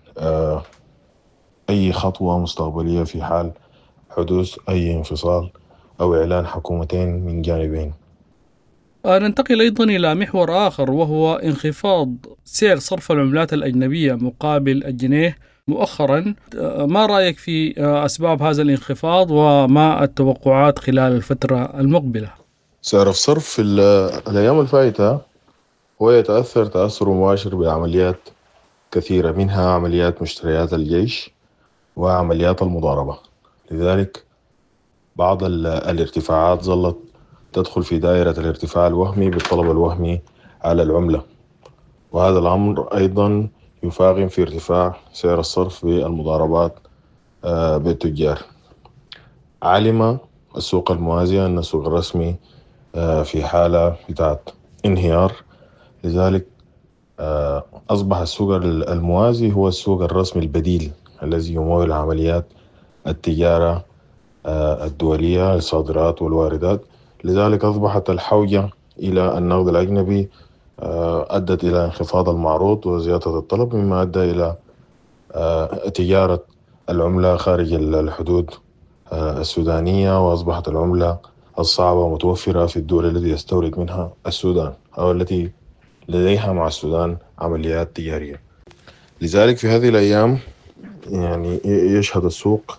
أي خطوة مستقبلية في حال حدوث أي انفصال أو إعلان حكومتين من جانبين. ننتقل أيضا إلى محور آخر وهو انخفاض سعر صرف العملات الأجنبية مقابل الجنيه مؤخرا. ما رأيك في أسباب هذا الانخفاض وما التوقعات خلال الفترة المقبلة؟ سعر الصرف في الأيام الفائتة هو يتأثر تأثر مباشر بعمليات كثيرة، منها عمليات مشتريات الجيش وعمليات المضاربة. لذلك بعض الارتفاعات ظلت تدخل في دائرة الارتفاع الوهمي بالطلب الوهمي على العملة، وهذا الأمر أيضا يفاقم في ارتفاع سعر الصرف بالمضاربات بالتجار. علم السوق الموازية أن السوق الرسمي في حالة بتاعت انهيار، لذلك أصبح السوق الموازي هو السوق الرسمي البديل الذي يمول عمليات التجارة الدولية الصادرات والواردات. لذلك أصبحت الحوجة إلى النقد الأجنبي أدت إلى انخفاض المعروض وزيادة الطلب، مما أدى إلى تجارة العملة خارج الحدود السودانية، وأصبحت العملة الصعبة متوفرة في الدول التي يستورد منها السودان أو التي لديها مع السودان عمليات تجارية. لذلك في هذه الأيام يعني يشهد السوق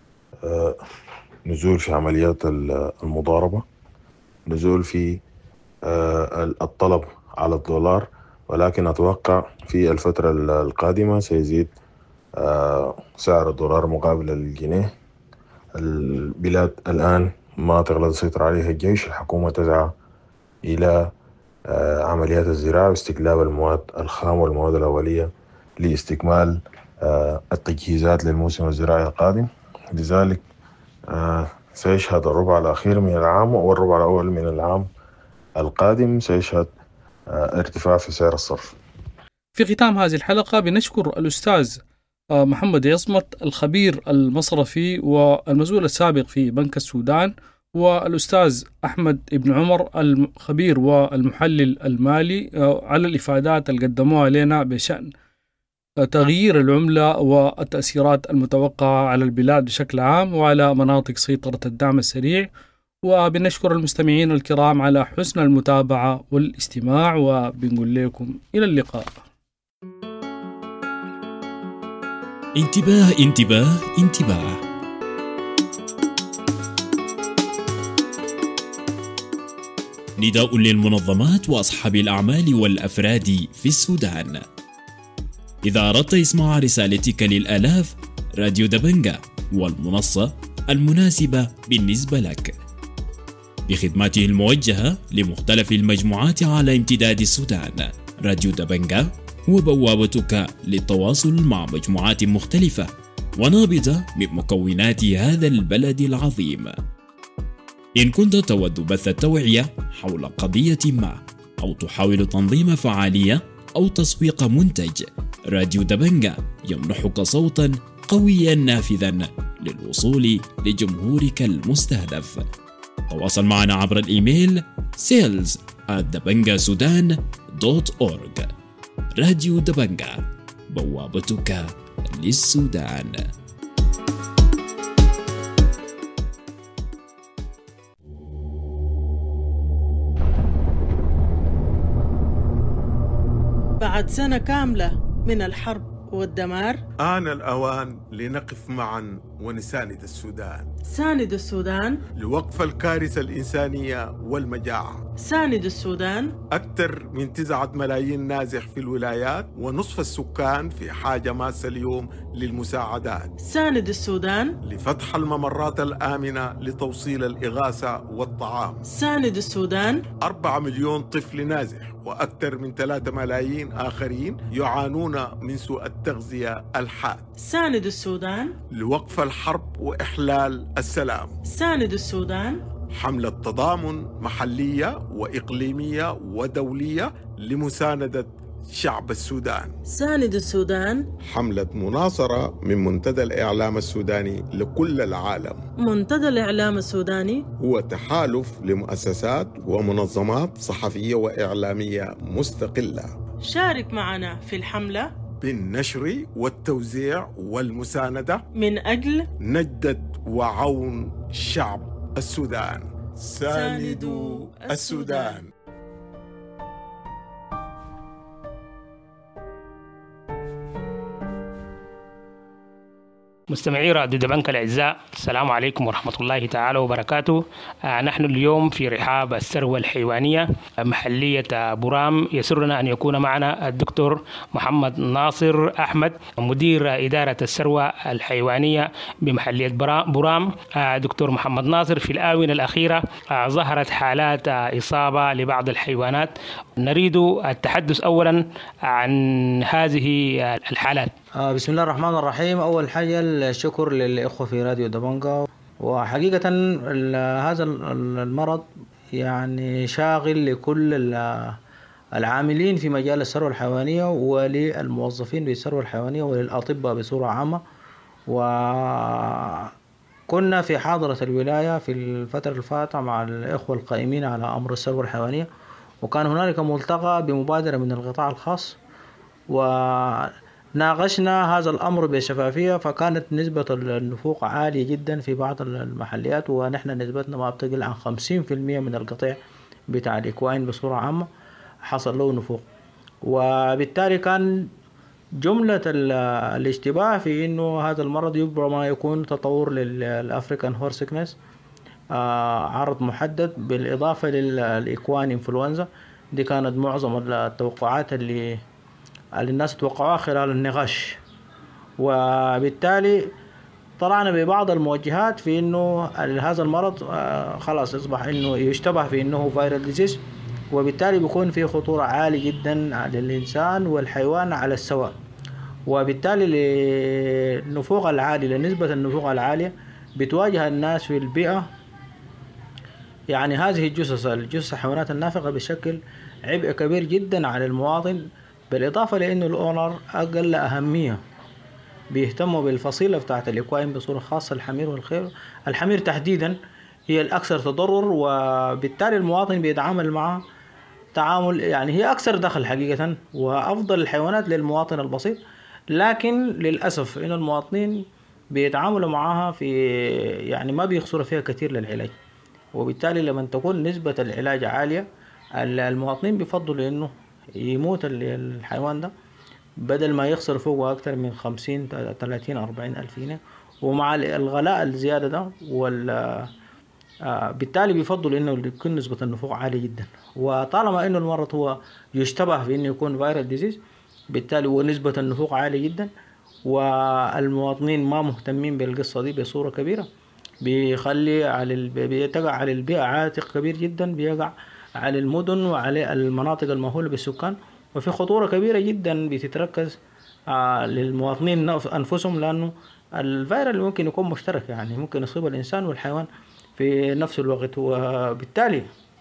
نزول في عمليات المضاربة، نزول في الطلب على الدولار، ولكن أتوقع في الفترة القادمة سيزيد سعر الدولار مقابل الجنيه. البلاد الآن مناطق التي سيطر عليها الجيش، الحكومة تسعى إلى عمليات الزراعة واستجلاب المواد الخام والمواد الأولية لاستكمال التجهيزات للموسم الزراعي القادم. لذلك سيشهد الربع الأخير من العام والربع الأول من العام القادم سيشهد ارتفاع في سعر الصرف. في ختام هذه الحلقة بنشكر الأستاذ محمد يصمت الخبير المصرفي والمسؤول السابق في بنك السودان، والأستاذ أحمد ابن عمر الخبير والمحلل المالي على الإفادات اللي قدموها لنا بشأن تغيير العملة والتأثيرات المتوقعة على البلاد بشكل عام وعلى مناطق سيطرة الدعم السريع. وبنشكر المستمعين الكرام على حسن المتابعة والاستماع، وبنقول لكم إلى اللقاء. انتباه انتباه انتباه. نداء للمنظمات وأصحاب الأعمال والأفراد في السودان: إذا أردت إسماع رسالتك للآلاف، راديو دبنجا والمنصة المناسبة بالنسبة لك بخدماته الموجهة لمختلف المجموعات على امتداد السودان. راديو دبنجا هو بوابتك للتواصل مع مجموعات مختلفة ونابضة من مكونات هذا البلد العظيم. إن كنت تود بث التوعية حول قضية ما، أو تحاول تنظيم فعالية أو تسويق منتج، راديو دبنجا يمنحك صوتا قويا نافذا للوصول لجمهورك المستهدف. تواصل معنا عبر الإيميل sales at dabangasudan دوت أورج. راديو دبنجا بوابتك للسودان. بعد سنة كاملة من الحرب والدمار آن الأوان لنقف معا ونساند السودان. ساند السودان لوقف الكارثة الإنسانية والمجاعة. ساند السودان. أكثر من تسعة ملايين نازح في الولايات ونصف السكان في حاجة ماسة اليوم للمساعدات. ساند السودان. لفتح الممرات الآمنة لتوصيل الإغاثة والطعام. ساند السودان. أربعة مليون طفل نازح وأكثر من ثلاثة ملايين آخرين يعانون من سوء التغذية الحاد. ساند السودان. لوقف الحرب وإحلال السلام. ساند السودان. حملة تضامن محلية وإقليمية ودولية لمساندة شعب السودان. ساند السودان. حملة مناصرة من منتدى الإعلام السوداني لكل العالم. منتدى الإعلام السوداني هو تحالف لمؤسسات ومنظمات صحفية وإعلامية مستقلة. شارك معنا في الحملة بالنشر والتوزيع والمساندة من أجل نجدة وعون شعب السودان. ساندوا السودان. مستمعي راديو دبنجة الأعزاء، السلام عليكم ورحمة الله تعالى وبركاته. آه نحن اليوم في رحاب الثروة الحيوانية محلية برام. يسرنا أن يكون معنا الدكتور محمد ناصر أحمد مدير إدارة الثروة الحيوانية بمحلية برام. آه دكتور محمد ناصر، في الآونة الأخيرة آه ظهرت حالات آه إصابة لبعض الحيوانات. نريد التحدث أولا عن هذه الحالات. بسم الله الرحمن الرحيم. أول حاجة الشكر للإخوة في راديو دبنجة. وحقيقة هذا المرض يعني شاغل لكل العاملين في مجال الثروة الحيوانية وللموظفين بالثروة الحيوانية وللأطباء بصورة عامة. وكنا في حاضرة الولاية في الفترة الفاتحة مع الإخوة القائمين على أمر الثروة الحيوانية، وكان هنالك ملتقى بمبادرة من القطاع الخاص، وناقشنا هذا الأمر بشفافية. فكانت نسبة النفوق عالية جدا في بعض المحليات، ونحن نسبتنا ما بتقل عن خمسين في المئة من القطيع بتاع الإكواين بصورة عامة حصل له نفوق. وبالتالي كان جملة الاشتباه في إنه هذا المرض ربما يكون تطور للأفريكان هورس سيكنس، عرض محدد بالإضافة للإكوان إنفلونزا. دي كانت معظم التوقعات اللي, اللي الناس توقعوها خلال النقاش. وبالتالي طلعنا ببعض الموجهات في إنه هذا المرض خلاص أصبح إنه يشتبه في إنه فيرال ديزيز، وبالتالي بيكون في خطورة عالية جدا على الإنسان والحيوان على السواء. وبالتالي للنفوق العالية، لنسبة النفوق العالية بتواجه الناس في البيئة يعني هذه الجثث الجثث الحيوانات النافقة بشكل عبء كبير جدا على المواطن، بالإضافة لأنه الأونر أقل أهمية بيهتموا بالفصيلة بتاعت الإكواين بصورة خاصة، الحمير والخيل. الحمير تحديدا هي الأكثر تضرر، وبالتالي المواطن بيتعامل معها تعامل يعني هي أكثر دخل حقيقة وأفضل الحيوانات للمواطن البسيط. لكن للأسف إن المواطنين بيتعاملوا معها في يعني ما بيخسروا فيها كثير للعلاج، وبالتالي لما تكون نسبة العلاج عالية المواطنين بيفضلوا إنه يموت الحيوان ده بدل ما يخسر فوقه أكثر من خمسين ثلاثين أربعين ألف جنيه. ومع الغلاء الزيادة ده وال بالتالي بيفضلوا إنه يكون نسبة النفوق عالية جدا. وطالما إنه المرض هو يشتبه في إنه يكون فيرال ديزيز، بالتالي ونسبة النفوق عالية جدا والمواطنين ما مهتمين بالقصة دي بصورة كبيرة، بيخلي على بيتقع على البيئة عاتق كبير جدا، بيقع على المدن وعلى المناطق المأهولة بالسكان، وفي خطورة كبيرة جدا بتتركز للمواطنين أنفسهم، لأنه الفيروس ممكن يكون مشترك، يعني ممكن يصيب الإنسان والحيوان في نفس الوقت. وبالتالي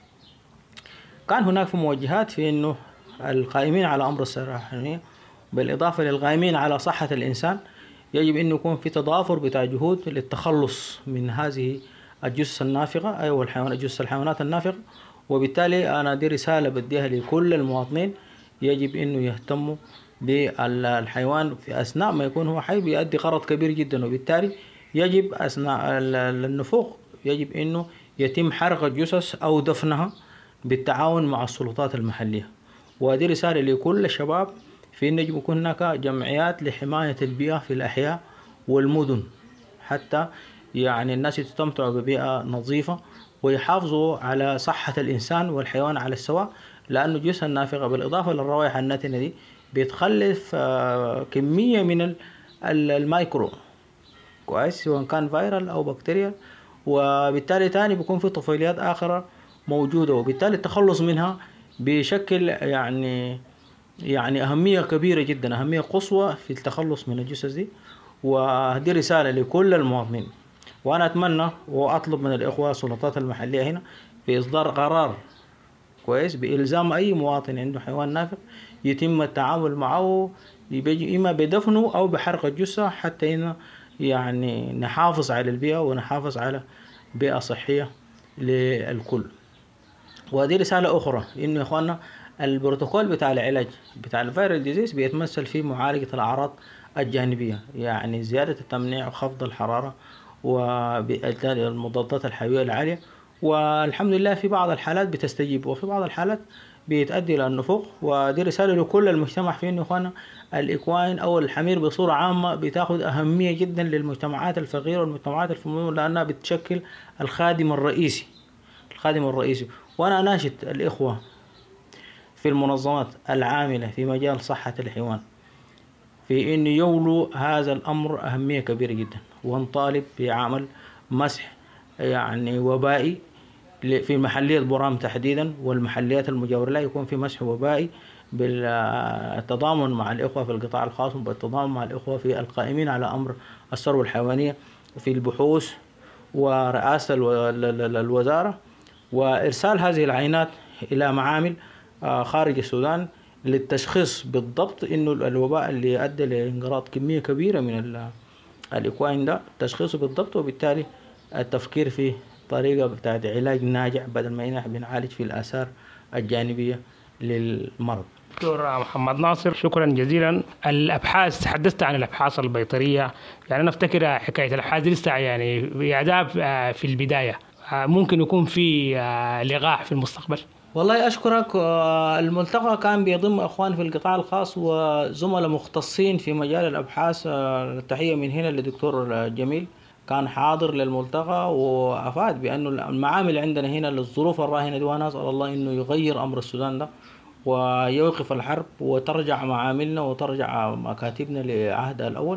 كان هناك في موجهات في إنه القائمين على أمر الثروة الحيوانية بالإضافة للقائمين على صحة الإنسان يجب أن يكون في تضافر بتاع جهود للتخلص من هذه الجثث النافقة، أي أيوة الحيوانات جثث الحيوانات النافقة. وبالتالي أنا دي رسالة بديها لكل المواطنين، يجب أنه يهتموا بالحيوان في أثناء ما يكون هو حي بيؤدي غرض كبير جدا. وبالتالي يجب أثناء النفوق يجب أنه يتم حرق الجثث أو دفنها بالتعاون مع السلطات المحلية. وهذه رسالة لكل الشباب في أن يجب يكون هناك جمعيات لحماية البيئة في الأحياء والمدن، حتى يعني الناس يستمتعوا ببيئة نظيفة ويحافظوا على صحة الإنسان والحيوان على السواء، لأنه الجثث النافقة بالإضافة للروائح الناتنة دي بتخلف كمية من الميكرو كويس، سواء كان فيرال أو بكتيريا، وبالتالي تاني بيكون في طفيليات آخرى موجودة، وبالتالي التخلص منها بشكل يعني يعني أهمية كبيرة جدا، أهمية قصوى في التخلص من الجثث دي. وهذه رسالة لكل المواطنين، وأنا أتمنى وأطلب من الإخوة السلطات المحلية هنا في إصدار قرار كويس بإلزام أي مواطن عنده حيوان نافق يتم التعامل معه إما بدفنه أو بحرق الجثة، حتى هنا يعني نحافظ على البيئة ونحافظ على بيئة صحية للكل. وهذه رسالة أخرى إنه يا إخواننا البروتوكول بتاع العلاج بتاع الفيرال ديزيز بيتمثل في معالجة الأعراض الجانبية، يعني زيادة التمنيع وخفض الحرارة والمضادات الحيوية العالية، والحمد لله في بعض الحالات بتستجيب وفي بعض الحالات بيتأدي إلى النفوق. ودي رسالة لكل المجتمع في إنه إخوانا الإكواين أو الحمير بصورة عامة بتاخد أهمية جدا للمجتمعات الفقيرة والمجتمعات الفقيرة، لأنها بتشكل الخادم الرئيسي الخادم الرئيسي. وأنا أناشد الإخوة في المنظمات العاملة في مجال صحة الحيوان في إن يولوا هذا الأمر أهمية كبيرة جدا، ونطالب بعمل مسح يعني وبائي في محلية برام تحديدا والمحليات المجاورة، لا يكون في مسح وبائي بالتضامن مع الإخوة في القطاع الخاص وبالتضامن مع الإخوة في القائمين على أمر الثروة الحيوانية في البحوث ورئاسة الوزارة، وإرسال هذه العينات إلى معامل خارج السودان للتشخيص بالضبط إنه الوباء اللي أدى لانقراض كمية كبيرة من الإكواين ده تشخيصه بالضبط، وبالتالي التفكير في طريقة بتاعت علاج ناجع بدل ما نحن بنعالج في الآثار الجانبية للمرض. دكتور محمد ناصر، شكرا جزيلا. الأبحاث، تحدثت عن الأبحاث البيطرية، يعني أنا أفتكر حكاية الأبحاث لسه يعني بأداب في البداية، ممكن يكون في لقاح في المستقبل؟ والله أشكرك. الملتقى كان بيضم أخوان في القطاع الخاص وزملاء مختصين في مجال الأبحاث. التحية من هنا لدكتور جميل كان حاضر للملتقى وأفاد بأنه المعامل عندنا هنا للظروف الراهنة دي، وأنا أسأل الله إنه يغير أمر السودان ده ويوقف الحرب وترجع معاملنا وترجع مكاتبنا لعهدها الأول.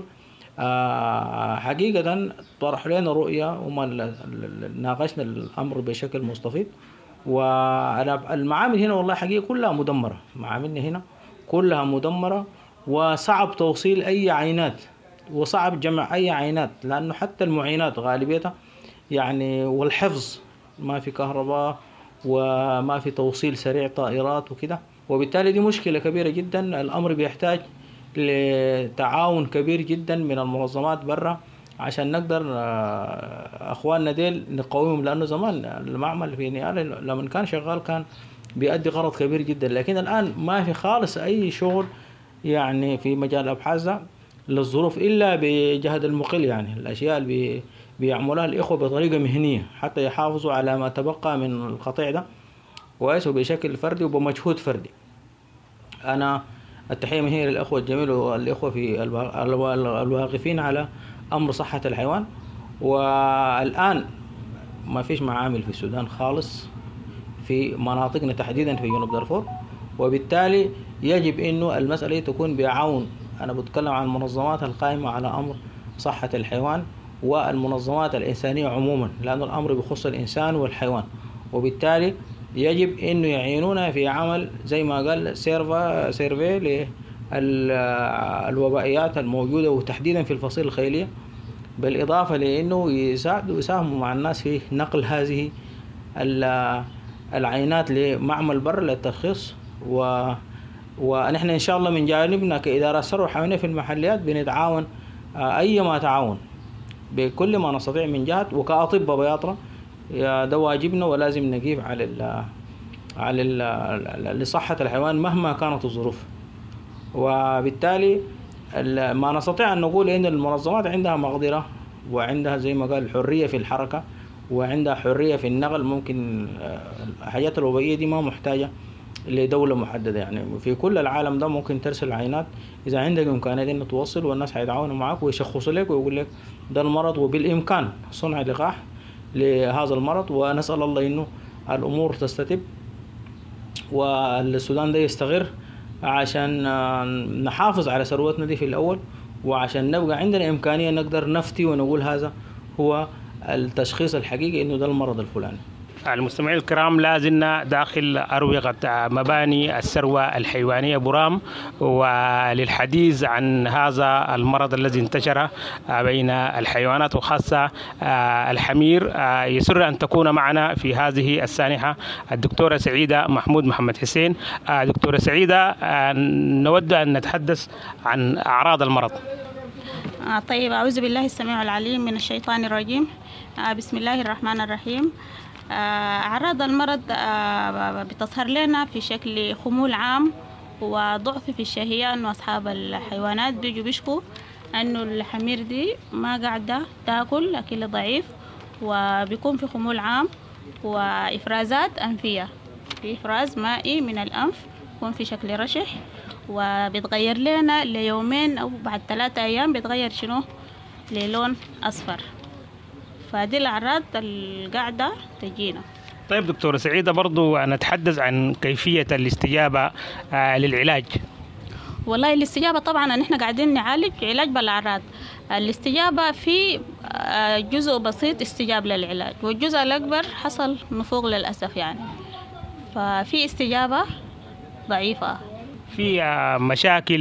حقيقة طرح لنا رؤية وما ناقشنا الأمر بشكل مستفيض، والمعامل هنا والله حقيقة كلها مدمرة، معاملنا هنا كلها مدمرة وصعب توصيل أي عينات وصعب جمع أي عينات، لأنه حتى المعينات غالبيتها يعني والحفظ ما في كهرباء وما في توصيل سريع طائرات وكده، وبالتالي دي مشكلة كبيرة جدا. الأمر بيحتاج لتعاون كبير جدا من المنظمات برا عشان نقدر أخواننا ديل نقومهم، لأنه زمان المعمل في نيالا لما كان شغال كان بيؤدي غرض كبير جدا، لكن الآن ما في خالص أي شغل يعني في مجال الأبحاث ده للظروف إلا بجهد المقل، يعني الأشياء اللي بيعملها الإخوة بطريقة مهنية حتى يحافظوا على ما تبقى من القطيع ده كويس وبشكل فردي وبمجهود فردي. أنا التحية من هنا للأخوة الجميل والإخوة في الواقفين على أمر صحة الحيوان. والآن ما فيش معامل في السودان خالص في مناطقنا تحديدا في جنوب دارفور، وبالتالي يجب إنه المسألة تكون بعون. أنا بتكلم عن المنظمات القائمة على أمر صحة الحيوان والمنظمات الإنسانية عموما، لأن الأمر بخص الإنسان والحيوان، وبالتالي يجب إنه يعينونا في عمل زي ما قال سيرفا سيرفي للوبائيات الموجودة وتحديدا في الفصيلة الخيلية، بالإضافة لأنه يساعدوا يساهموا مع الناس في نقل هذه العينات لمعمل بر للتشخيص. و ونحن إن شاء الله من جانبنا كإدارة الثروة الحيوانية في المحليات بنتعاون أي ما تعاون بكل ما نستطيع من جهة، وكأطباء بياطرة ده واجبنا ولازم نقيف على ال على ال لصحة الحيوان مهما كانت الظروف. وبالتالي ما نستطيع أن نقول إن المنظمات عندها مقدرة وعندها زي ما قال حرية في الحركة وعندها حرية في النقل. ممكن الحاجات الوبائية دي ما محتاجة لدولة محددة، يعني في كل العالم ده ممكن ترسل عينات إذا عندك إمكانية إنه توصل، والناس هيتعاونوا معك ويشخصوا لك ويقول لك ده المرض، وبالإمكان صنع لقاح لهذا المرض. ونسأل الله إنه الأمور تستتب والسودان ده يستغر عشان نحافظ على ثروتنا دي في الأول، وعشان نبقى عندنا إمكانية نقدر نفتي ونقول هذا هو التشخيص الحقيقي إنه ده المرض الفلاني. المستمعين الكرام، لازلنا داخل أروقة مباني الثروة الحيوانية برام، وللحديث عن هذا المرض الذي انتشر بين الحيوانات وخاصة الحمير يسر أن تكون معنا في هذه السانحة الدكتورة سعيدة محمود محمد حسين. دكتورة سعيدة، نود أن نتحدث عن أعراض المرض. طيب، أعوذ بالله السميع العليم من الشيطان الرجيم. بسم الله الرحمن الرحيم. أعراض المرض بتظهر لنا في شكل خمول عام وضعف في الشهية، أنه أصحاب الحيوانات بيجوا بيشكوا أنه الحمير دي ما قاعدة تأكل، أكل ضعيف، وبيكون في خمول عام وإفرازات أنفية، في إفراز مائي من الأنف يكون في شكل رشح، وبيتغير لنا ليومين أو بعد ثلاثة أيام بيتغير شنو للون أصفر. فهذه الأعراض القاعدة تجينا. طيب دكتورة سعيدة، برضو نتحدث عن كيفية الاستجابة للعلاج. والله الاستجابة طبعا نحن قاعدين نعالج علاج بالأعراض. الاستجابة في جزء بسيط استجاب للعلاج، والجزء الأكبر حصل نفوق للأسف يعني، ففي استجابة ضعيفة. في مشاكل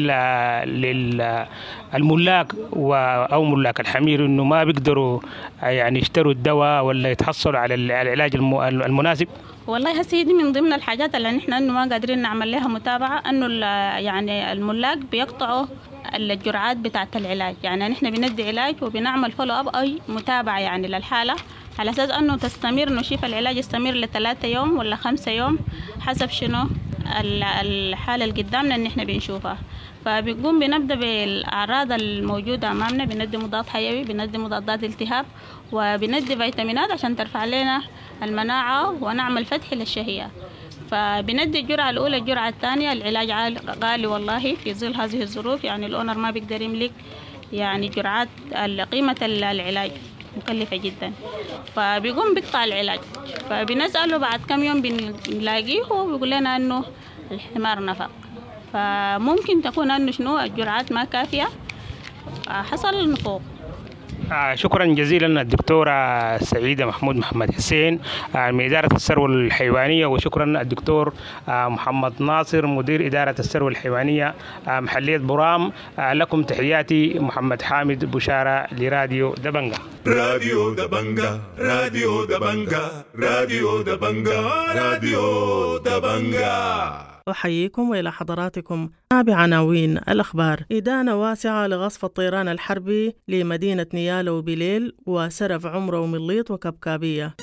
للملاك أو ملاك الحمير إنه ما بيقدروا يعني يشتروا الدواء ولا يتحصلوا على العلاج المناسب. والله هسه دي من ضمن الحاجات اللي نحن إنه ما قادرين نعمل لها متابعة، إنه يعني الملاك بيقطعوا الجرعات بتاعة العلاج. يعني نحن بندي علاج وبنعمل فولو أب أي متابعة يعني للحالة، على أساس أنه تستمر نشوف العلاج يستمر لثلاثة يوم ولا خمسة يوم حسب شنو الحالة اللي قدامنا إن إحنا بنشوفها. فبيقوم بنبدأ بالأعراض الموجودة أمامنا، بندي مضاد حيوي، بندي مضادات التهاب، وبندي فيتامينات عشان ترفع لنا المناعة ونعمل فتح للشهية. فبندي الجرعة الأولى، الجرعة الثانية. العلاج غالي والله في ظل هذه الظروف، يعني الأونر ما بيقدر يملك يعني جرعات قيمة العلاج مكلفة جدا، فبيقوم بيقطع العلاج. فبنسأله بعد كم يوم بنلاقيه وبيقول لنا أنه الحمار نفق، فممكن تكون أنه شنو الجرعات ما كافية، حصل النفوق. آه شكرا جزيلا الدكتورة سعيدة محمود محمد حسين آه من إدارة الثروة الحيوانية، وشكرا الدكتور آه محمد ناصر مدير إدارة الثروة الحيوانية آه محلية برام. آه لكم تحياتي محمد حامد بشارة لراديو دبنجا. راديو دبنجا راديو دبنجا راديو دبنجا راديو دبنجا. أحييكم وإلى حضراتكم بعناوين الأخبار. إدانة واسعة لغصف الطيران الحربي لمدينة نيالا وبليل وسرف عمرة ومليط وكبكابية.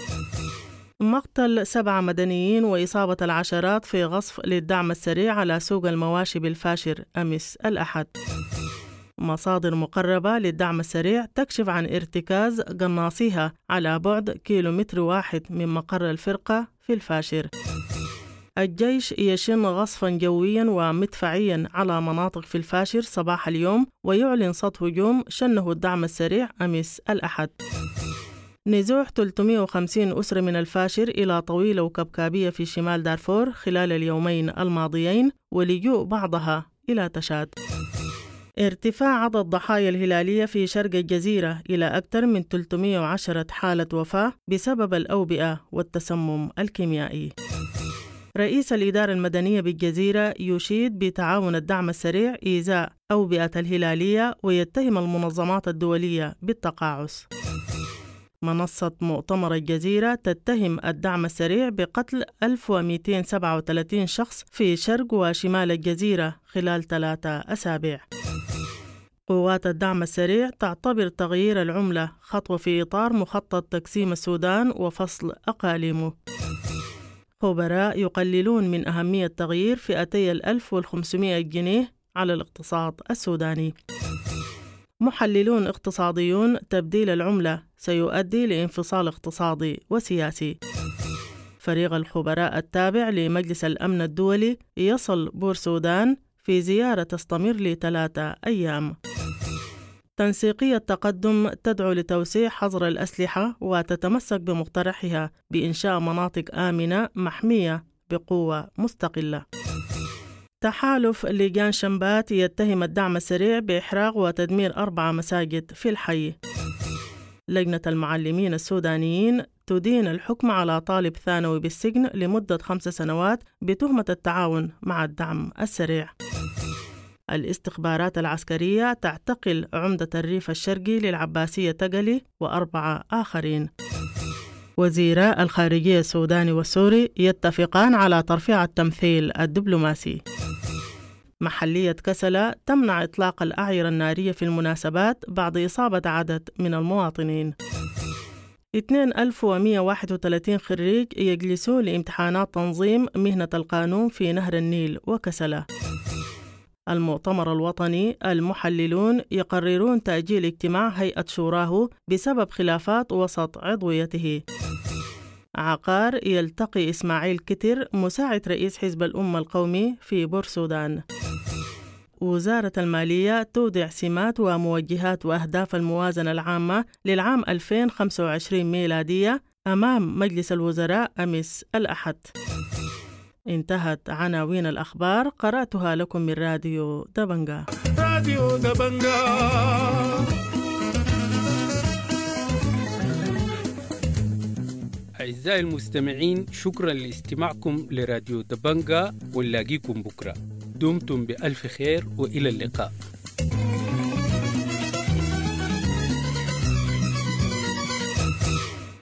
مقتل سبعة مدنيين وإصابة العشرات في غصف للدعم السريع على سوق المواشي بالفاشر أمس الأحد. مصادر مقربة للدعم السريع تكشف عن ارتكاز قناصيها على بعد كيلومتر واحد من مقر الفرقة في الفاشر. الجيش يشن غصفا جويا ومدفعيا على مناطق في الفاشر صباح اليوم، ويعلن صد هجوم شنه الدعم السريع أمس الأحد. نزوح ثلاثمئة وخمسين أسرة من الفاشر إلى طويلة وكبكابية في شمال دارفور خلال اليومين الماضيين، ولجوء بعضها إلى تشاد. ارتفاع عدد ضحايا الهلالية في شرق الجزيرة إلى أكثر من ثلاثمئة وعشرة حالة وفاة بسبب الأوبئة والتسمم الكيميائي. رئيس الإدارة المدنية بالجزيرة يشيد بتعاون الدعم السريع إزاء أوبئة الهلالية، ويتهم المنظمات الدولية بالتقاعس. منصة مؤتمر الجزيرة تتهم الدعم السريع بقتل ألف ومئتين وسبعة وثلاثين شخص في شرق وشمال الجزيرة خلال ثلاثة أسابيع. قوات الدعم السريع تعتبر تغيير العملة خطوة في إطار مخطط تقسيم السودان وفصل أقاليمه. خبراء يقللون من أهمية تغيير فئتي الألف والخمسمائة جنيه على الاقتصاد السوداني. محللون اقتصاديون تبديل العملة سيؤدي لانفصال اقتصادي وسياسي. فريق الخبراء التابع لمجلس الأمن الدولي يصل بورسودان في زيارة تستمر لثلاثة أيام. تنسيقية تقدم تدعو لتوسيع حظر الأسلحة وتتمسك بمقترحها بإنشاء مناطق آمنة محمية بقوة مستقلة. تحالف لجان شمبات يتهم الدعم السريع بإحراق وتدمير أربع مساجد في الحي. لجنة المعلمين السودانيين تدين الحكم على طالب ثانوي بالسجن لمدة خمس سنوات بتهمة التعاون مع الدعم السريع. الاستخبارات العسكرية تعتقل عمدة الريف الشرقي للعباسية تقلي وأربعة آخرين. وزيراء الخارجية السوداني والسوري يتفقان على ترفيع التمثيل الدبلوماسي. محلية كسلة تمنع إطلاق الأعيرة النارية في المناسبات بعد إصابة عدد من المواطنين. اثنين ألف ومئة وواحد وثلاثين خريج يجلسون لامتحانات تنظيم مهنة القانون في نهر النيل وكسلة. المؤتمر الوطني المحللون يقررون تأجيل اجتماع هيئة شوراه بسبب خلافات وسط عضويته. عقار يلتقي إسماعيل كتر مساعد رئيس حزب الأمة القومي في بورسودان. وزارة المالية تودع سمات وموجهات وأهداف الموازنة العامة للعام ألفين وخمسة وعشرين ميلادية أمام مجلس الوزراء أمس الأحد. انتهت عناوين الأخبار، قرأتها لكم من راديو دبنجا. راديو دبنجا. أعزائي المستمعين، شكرا لاستماعكم لراديو دبنجا، ونلاقيكم بكرة. دمتم بألف خير وإلى اللقاء.